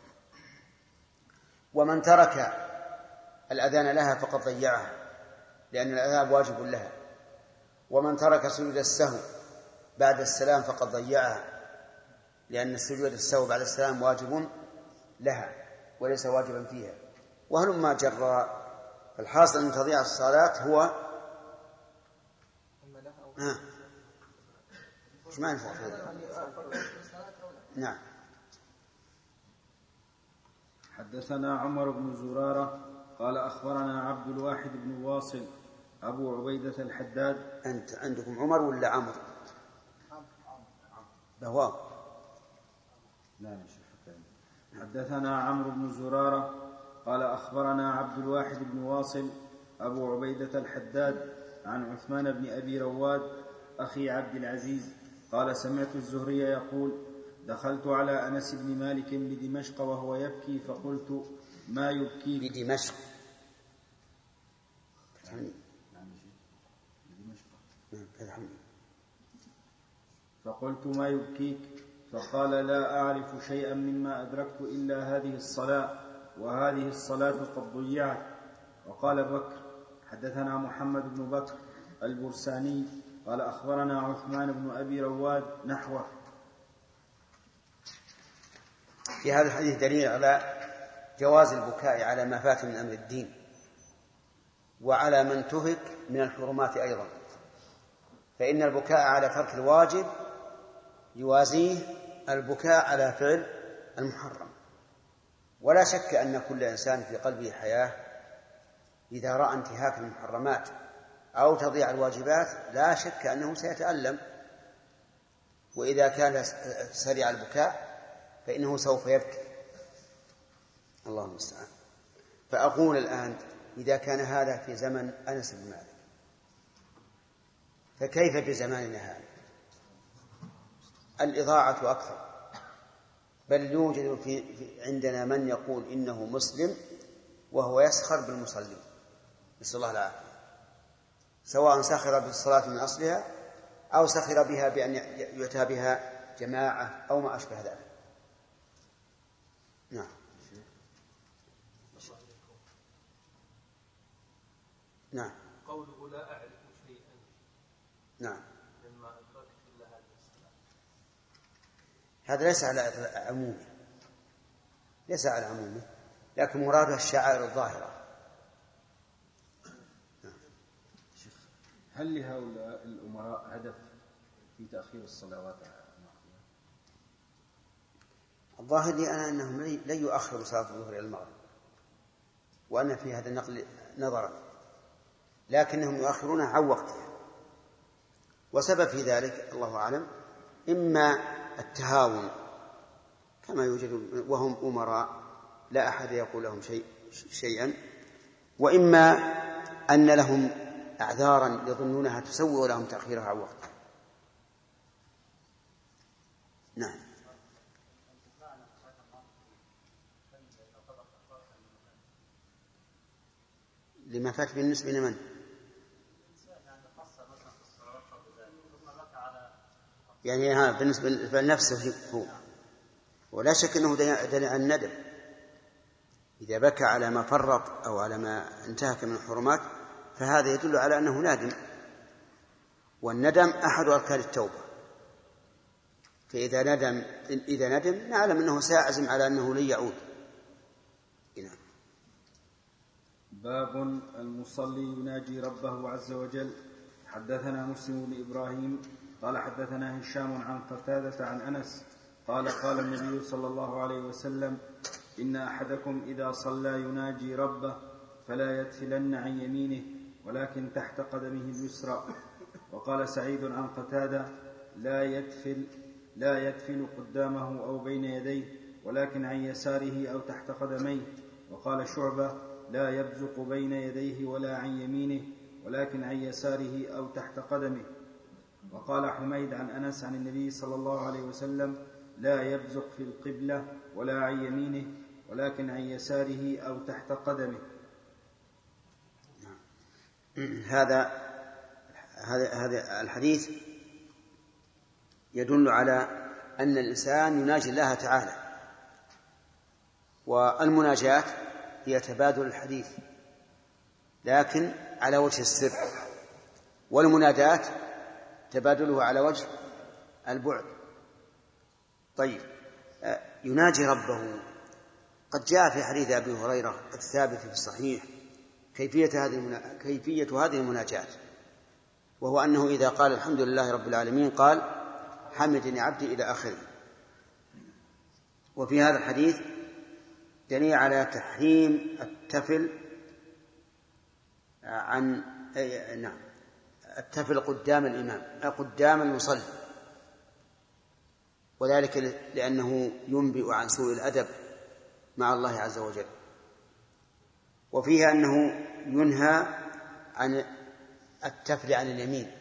ومن ترك الأذان لها فقد ضيعها، لأن الأذان واجب لها. ومن ترك سجود السهو بعد السلام فقد ضيعها، لأن سجود السهو بعد السلام واجب لها وليس واجبا فيها. وهلما جرى. الحاصل أن تضيع الصلاة هو ها ايش معنى الفرق هذا؟ نعم. حدثنا عمر بن زرارة قال أخبرنا عبد الواحد بن واصل أبو عبيدة الحداد. أنت عندكم عمر ولا عمر؟ بواب. نعم يا شيخ. حدثنا عمرو بن زرارة قال أخبرنا عبد الواحد بن واصل أبو عبيدة الحداد عن عثمان بن أبي رواد أخي عبد العزيز قال سمعت الزهري يقول دخلت على أنس بن مالك بدمشق وهو يبكي فقلت ما يبكيك؟ بدمشق. فقلت ما يبكيك؟ فقال لا أعرف شيئا مما أدركت إلا هذه الصلاة، وهذه الصلاة قد ضيعت. وقال بكر حدثنا محمد بن بكر البرساني قال أخبرنا عثمان بن أبي رواد نحوه. في هذا الحديث دليل على جواز البكاء على ما فات من أمر الدين، وعلى من تهك من الحرمات أيضا، فإن البكاء على ترك الواجب يوازيه البكاء على فعل المحرم. ولا شك أن كل إنسان في قلبه حياة إذا رأى انتهاك المحرمات أو تضيع الواجبات لا شك أنه سيتألم، وإذا كان سريع البكاء فإنه سوف يبكي. الله المستعان. فأقول الآن إذا كان هذا في زمن أنس بن مالك فكيف في زماننا هذا؟ الإضاعة أكثر، بل يوجد في عندنا من يقول إنه مسلم وهو يسخر بالمصلين، نسأل الله العافية، سواء سخر بالصلاة من أصلها أو سخر بها بأن يؤتى بها جماعة أو ما أشبه ذلك. نعم. نعم. قوله لا أعرف شيئا. نعم. مما أدركت إلا هذه الصلاة. هذا ليس على عمومه، ليس على عمومه، لكن مراده الشعائر الظاهرة. نعم. هل لهؤلاء الأمراء هدف في تأخير الصلوات؟ الظاهر لي أنا أنهم لن يؤخروا صلاة الظهر إلى المغرب، وأن في هذا النقل نظرا، لكنهم يؤخرونها عن وقتها. وسبب في ذلك الله أعلم إما التهاون كما يوجد وهم أمراء لا أحد يقول لهم شيء شيئا، وإما أن لهم أعذارا يظنونها تسوغ لهم تأخيرها عن وقتها. نعم. لما فات بالنسبة لمن؟ يعني ها بالنسبة لنفسه هو، ولا شك أنه دليل على الندم. إذا بكى على ما فرط أو على ما انتهك من الحرمات فهذا يدل على أنه نادم، والندم أحد أركان التوبة. فإذا ندم إذا ندم نعلم أنه سيعزم على أنه لن يعود. نعم. باب المصلي يناجي ربه عز وجل. حدثنا مسلم بن إبراهيم قال حدثنا هشام عن قتادة عن أنس قال قال النبي صلى الله عليه وسلم إن أحدكم إذا صلى يناجي ربه فلا يدخلن عن يمينه ولكن تحت قدمه اليسرى. وقال سعيد عن قتادة لا يدفل لا يدفل قدامه أو بين يديه ولكن عن يساره أو تحت قدميه. وقال شعبة لا يبزق بين يديه ولا عن يمينه ولكن عن يساره أو تحت قدمه. وقال حميد عن أنس عن النبي صلى الله عليه وسلم لا يبزق في القبلة ولا عن يمينه ولكن عن يساره أو تحت قدمه. هذا هذا الحديث يدل على أن الإنسان يناجي الله تعالى، والمناجاة هي تبادل الحديث لكن على وجه السر، والمنادات تبادله على وجه البعد. طيب، يناجي ربه. قد جاء في حديث أبي هريرة الثابت في الصحيح كيفية هذه كيفية هذه المناجاة، وهو أنه إذا قال الحمد لله رب العالمين قال حمدني عبدي إلى آخره. وفي هذا الحديث دليل على تحريم التفل عن نعم التفل قدام الإمام قدام المصلي، وذلك لأنه ينبئ عن سوء الأدب مع الله عز وجل. وفيها أنه ينهى عن التفل عن اليمين،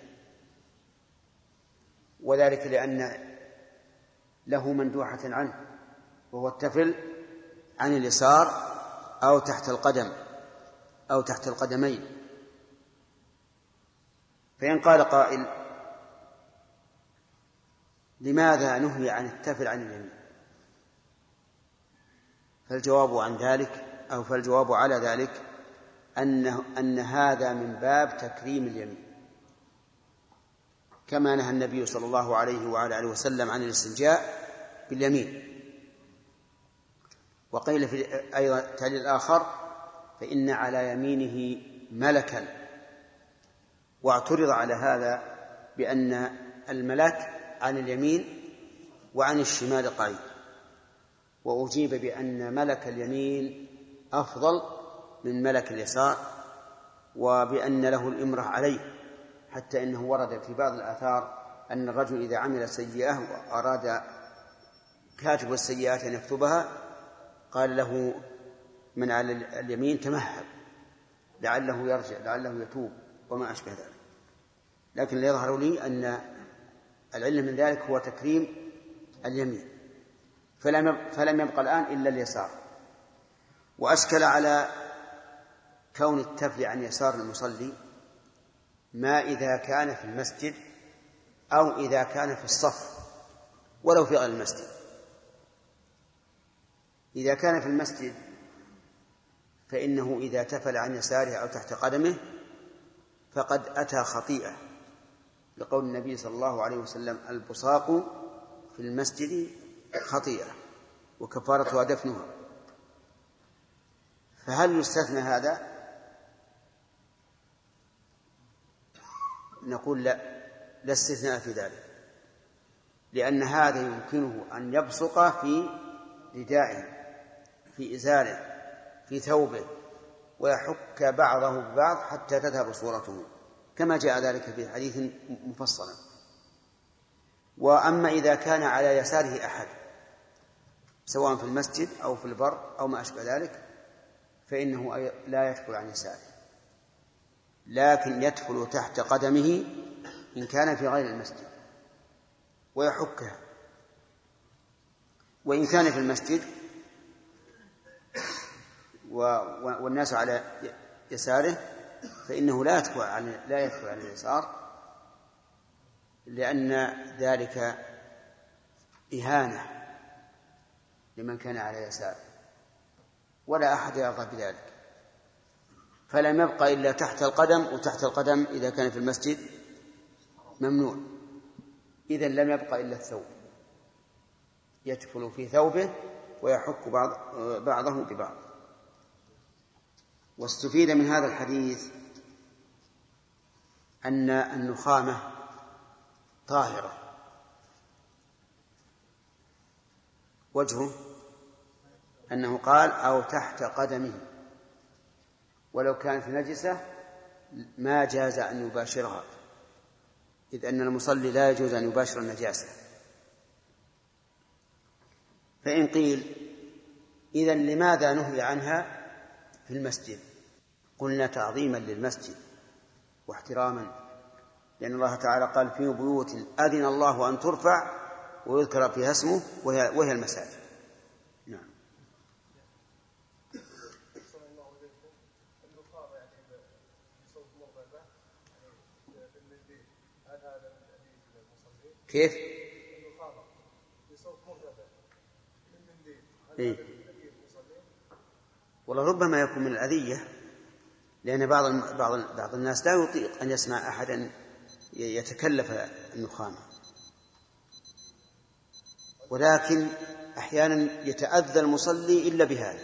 وذلك لأن له مندوحة عنه، وهو التفل عن اليسار أو تحت القدم أو تحت القدمين. فإن قال قائل: لماذا نهي عن التفل عن اليمين؟ فالجواب عن ذلك أو فالجواب على ذلك أنه أن هذا من باب تكريم اليمين، كما نهى النبي صلى الله عليه وعلى آله وسلم عن الاستنجاء باليمين. وقيل في أيضا تعليل آخر: فإن على يمينه ملكا. واعترض على هذا بأن الملك عن اليمين وعن الشمال قعيد، وأجيب بأن ملك اليمين أفضل من ملك اليسار، وبأن له الإمرة عليه، حتى إنه ورد في بعض الآثار أن الرجل إذا عمل سيئة وأراد كاتب السيئات أن يكتبها قال له من على اليمين: تمهل لعله يرجع لعله يتوب، وما أشبه ذلك. لكن اللي يظهر لي أن العلم من ذلك هو تكريم اليمين، فلم يبقى الآن إلا اليسار. وأشكل على كون التفل عن يسار المصلي ما إذا كان في المسجد أو إذا كان في الصف ولو في غير المسجد. إذا كان في المسجد فإنه إذا تفل عن يساره أو تحت قدمه فقد أتى خطيئة، لقول النبي صلى الله عليه وسلم: البصاق في المسجد خطيئة وكفارتها دفنها. فهل يستثنى هذا؟ نقول لا، لا استثناء في ذلك، لأن هذا يمكنه أن يبصق في ردائه، في إزاره، في ثوبه، ويحك بعضه ببعض حتى تذهب صورته، كما جاء ذلك في حديث مفصلا. وأما إذا كان على يساره أحد سواء في المسجد أو في البر أو ما أشبه ذلك فإنه لا يدخل عن يساره، لكن يدخل تحت قدمه إن كان في غير المسجد ويحكها. وإن كان في المسجد والناس على يساره فإنه لا يدخل عن لا يدخل عن اليسار، لأن ذلك إهانة لمن كان على يساره، ولا أحد يرضى بذلك. فلم يبقى إلا تحت القدم، وتحت القدم إذا كان في المسجد ممنوع. إذن لم يبقى إلا الثوب، يدخل في ثوبه ويحك بعض بعضه ببعض. واستفيد من هذا الحديث أن النخامة طاهرة. وجهه أنه قال: أو تحت قدمه، ولو كانت نجسة ما جاز أن يباشرها، إذ أن المصلي لا يجوز أن يباشر النجاسة. فإن قيل: إذن لماذا نهي عنها في المسجد؟ قلنا: تعظيما للمسجد واحتراما، لأن الله تعالى قال: في بيوت أذن الله أن ترفع ويذكر فيها اسمه وهي, وهي المساجد. نعم. كيف؟ إيه؟ والله ربما يكون من الأذية، لأن بعض بعض بعض الناس لا يطيق أن يسمع أحدا يتكلف النخامة، ولكن أحيانا يتأذى المصلي إلا بهذا.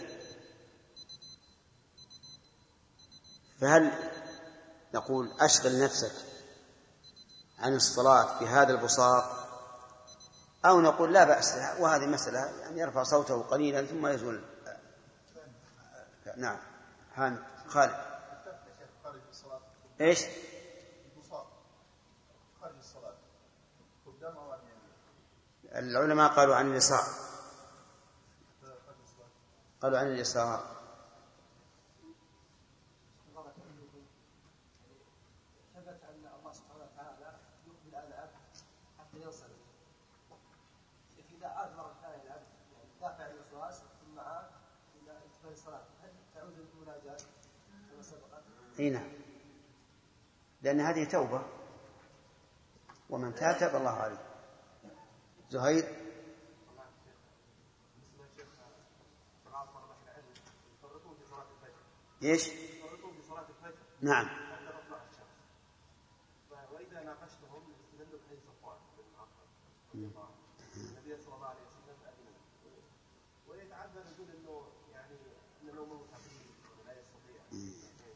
فهل نقول أشغل نفسك عن الصلاة بهذا البصاق، أو نقول لا بأس، وهذه مسألة يعني يرفع صوته قليلا ثم يزول؟ نعم. حامد خالد. إيش؟ العلماء قالوا عن اليسار، قالوا عن اليسار. ثبت أن الله سبحانه وتعالى يقبل على العبد حتى ينصرف. إذا عاد مرة ثانية العبد دافع الوسواس ثم عاد إلى انتهاء الصلاة، هل تعود المناجاة كما سبق؟ اي نعم، لأن هذه توبة، ومن تاب تاب الله عليه. زهير. ايش؟ نعم. وإذا ناقشتهم استدلوا بحديث صفوان بن معطل النبي صلى الله عليه وسلم أذن، ويتعذر يقول إنه يعني إنه لو موت لا يستطيع.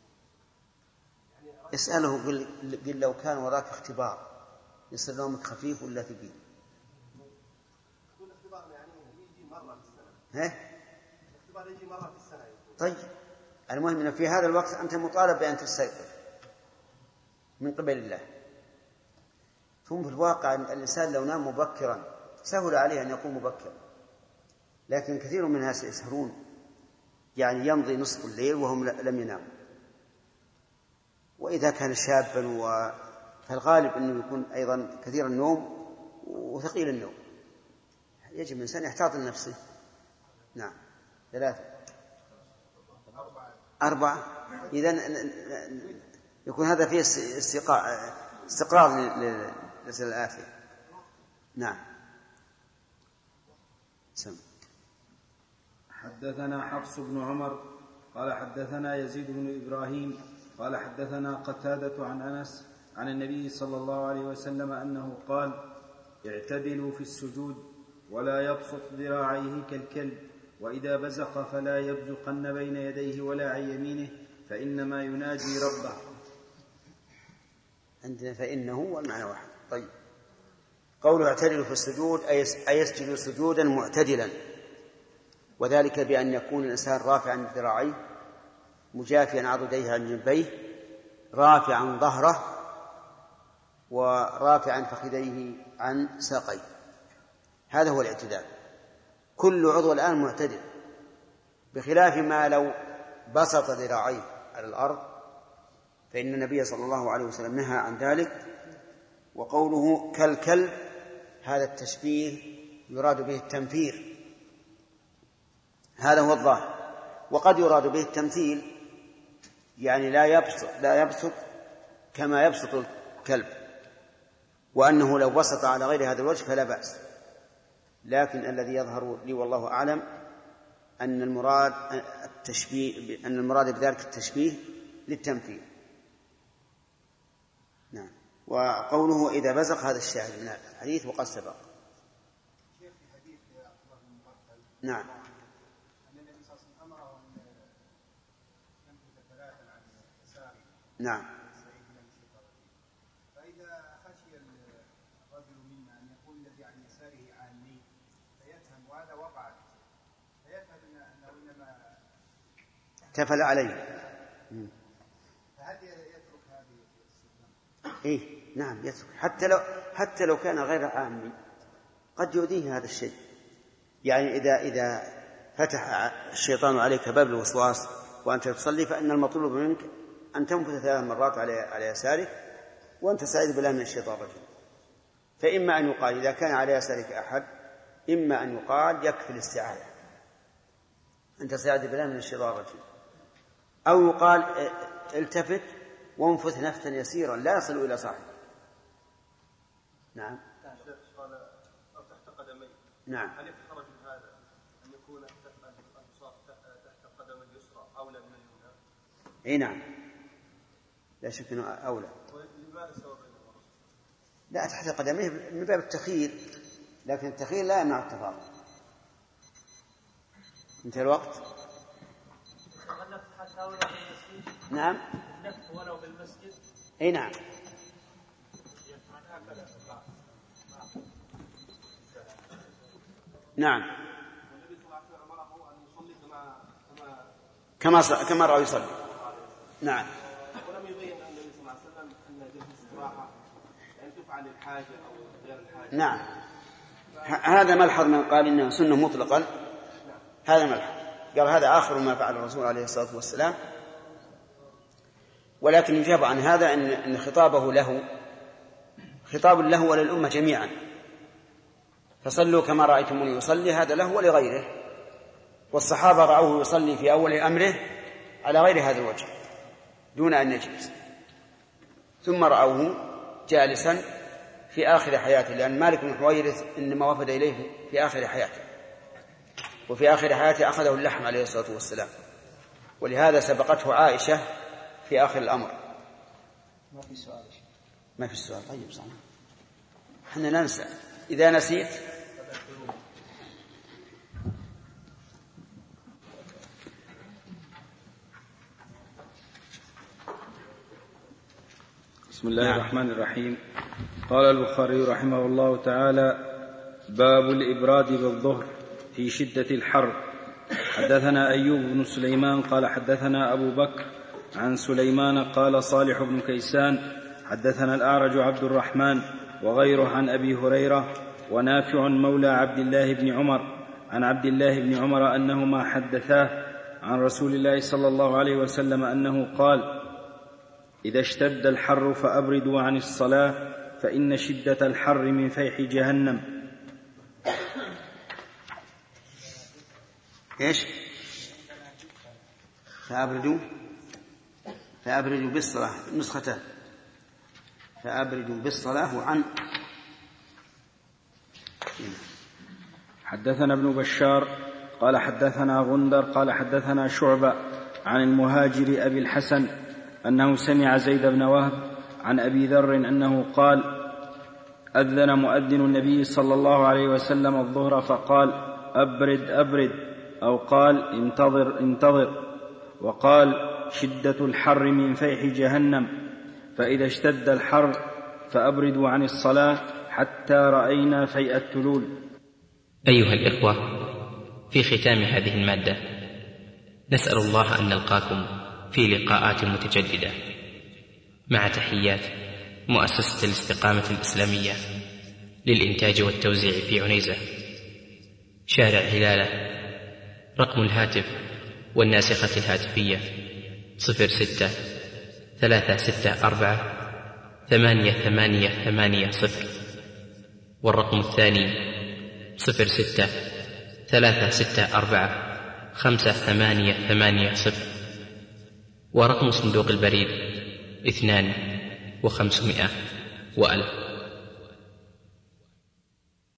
اسأله قل, قل لو كان وراك اختبار يصير نومك خفيف ولا ثقيل؟ يقول اختبار يعني يجي مرة في السنة. ها؟ الاختبار يجي مرة في السنة. طيب المهم أن في هذا الوقت أنت مطالب بأن تستيقظ من قبل الله. ثم في الواقع الإنسان لو نام مبكرا سهل عليه أن يقوم مبكرا، لكن كثير من الناس يسهرون، يعني يمضي نصف الليل وهم لم يناموا. وإذا كان شابا و... فالغالب أنه يكون أيضا كثير النوم وثقيل النوم. يجب الإنسان يحتاط لنفسه. نعم. ثلاثة أربعة. إذن يكون هذا فيه استقرار للأسئلة الآتية. نعم. سم. حدثنا حفص بن عمر قال حدثنا يزيد بن إبراهيم قال حدثنا قتادة عن أنس عن النبي صلى الله عليه وسلم أنه قال: اعتدلوا في السجود ولا يبسط ذراعيه كالكلب، وإذا بزق فلا يبزقن بين يديه ولا عن يمينه، فإنما يناجي ربه. عندنا فإنه والمعنى واحد. طيب، قوله اعتدلوا في السجود أي يسجد سجودا معتدلا، وذلك بأن يكون الإنسان رافعا ذراعيه مجافيا عضديه عن جنبيه، رافعا ظهره ورافعا فخذيه عن ساقيه. هذا هو الاعتدال. كل عضو الآن معتدل، بخلاف ما لو بسط ذراعيه على الأرض، فإن النبي صلى الله عليه وسلم نهى عن ذلك. وقوله كالكلب هذا التشبيه يراد به التنفير، هذا هو الظاهر. وقد يراد به التمثيل، يعني لا يبسط, لا يبسط كما يبسط الكلب، وأنه لو بسط على غير هذا الوجه فلا بأس. لكن الذي يظهر لي والله أعلم أن المراد التشبيه، أن المراد بذلك التشبيه للتمثيل. نعم. وقوله إذا بزق هذا الشاهد من الحديث وقد سبق. نعم. نعم. فإذا خشي الرجل منا أن يقول الذي عن يساره عني فيفهم، وهذا وقع، فيفهم أنه إنما تفل عليه. فهل يترك هذه الاستخدام؟ إيه نعم يترك، حتى لو حتى لو كان غير عامي قد يؤذيه هذا الشيء. يعني إذا إذا فتح الشيطان عليك باب الوسواس وأنت تصلي، فإن المطلوب منك أن تنفث ثلاث مرات على على يسارك وأنت تستعيذ بالله من الشيطان الرجيم. فإما أن يقال إذا كان على يسارك أحد، إما أن يقال يكفي الاستعاذة أن تستعيذ بالله من الشيطان الرجيم، أو يقال التفت وانفث نفثا يسيرا لا يصل إلى صاحبه. نعم. قال أو تحت قدمي. نعم. هل يتخرج من هذا أن يكون الأنصاف تحت قدم اليسرى أولى من اليمنى؟ اي نعم، لا شك انه اولى. ولماذا سوى بينهما؟ لا، تحت قدميه من باب التخيير، لكن التخيير لا يمنع التفاضل. انتهى الوقت. نعم. النفث ولو بالمسجد. اي نعم. نعم. كما كما رأى يصلي. نعم. ولم يبين النبي صلى الله عليه وسلم أن جلسة الاستراحة يعني تفعل الحاجة أو غير الحاجة. نعم. هذا ملحظ من قال إنها سنة مطلقا، هذا ملحظ قال هذا آخر ما فعل الرسول عليه الصلاة والسلام. ولكن يجاب عن هذا أن إن خطابه له خطاب له وللأمة جميعا، فصلوا كما رأيتموني يصلي، هذا له ولغيره. والصحابة رأوه يصلي في أول أمره على غير هذا الوجه دون أن يجلس، ثم رأوه جالسا في آخر حياته، لأن مالك بن حويرث إنما وفد إليه في آخر حياته، وفي آخر حياته أخذه اللحم عليه الصلاة والسلام، ولهذا سبقته عائشة في آخر الأمر. ما في سؤال ما في السؤال. طيب صحيح، احنا ننسى إذا نسيت. بسم الله نعم. الرحمن الرحيم. قال البخاري رحمه الله تعالى: باب الإبراد بالظهر في شدة الحر. حدثنا أيوب بن سليمان قال حدثنا أبو بكر عن سليمان قال صالح بن كيسان حدثنا الأعرج عبد الرحمن وغيره عن أبي هريرة ونافع مولى عبد الله بن عمر عن عبد الله بن عمر أنهما حدثاه عن رسول الله صلى الله عليه وسلم أنه قال: إذا اشتد الحر فأبردوا عن الصلاة فإن شدة الحر من فيح جهنم. إيش؟ فأبردوا فأبردوا بالصلاة نسختان، فأبردوا بالصلاة وعن. حدثنا ابن بشار قال حدثنا غندر قال حدثنا شعبة عن المهاجر أبي الحسن أنه سمع زيد بن وهب عن أبي ذر أنه قال: أذن مؤذن النبي صلى الله عليه وسلم الظهر فقال: أبرد أبرد، أو قال: انتظر انتظر، وقال: شدة الحر من فيح جهنم، فإذا اشتد الحر فأبردوا عن الصلاة حتى رأينا فيء التلول. أيها الإخوة، في ختام هذه المادة نسأل الله أن نلقاكم في لقاءات متجددة، مع تحيات مؤسسة الاستقامة الإسلامية للإنتاج والتوزيع في عنيزة، شارع هلالة. رقم الهاتف والناسخة الهاتفية صفر ستة ثلاثة ستة أربعة ثمانية ثمانية ثمانية صفر، والرقم الثاني صفر ستة ثلاثة ستة أربعة خمسة ثمانية ثمانية صفر، ورقم صندوق البريد اثنان وخمسمائة وألف.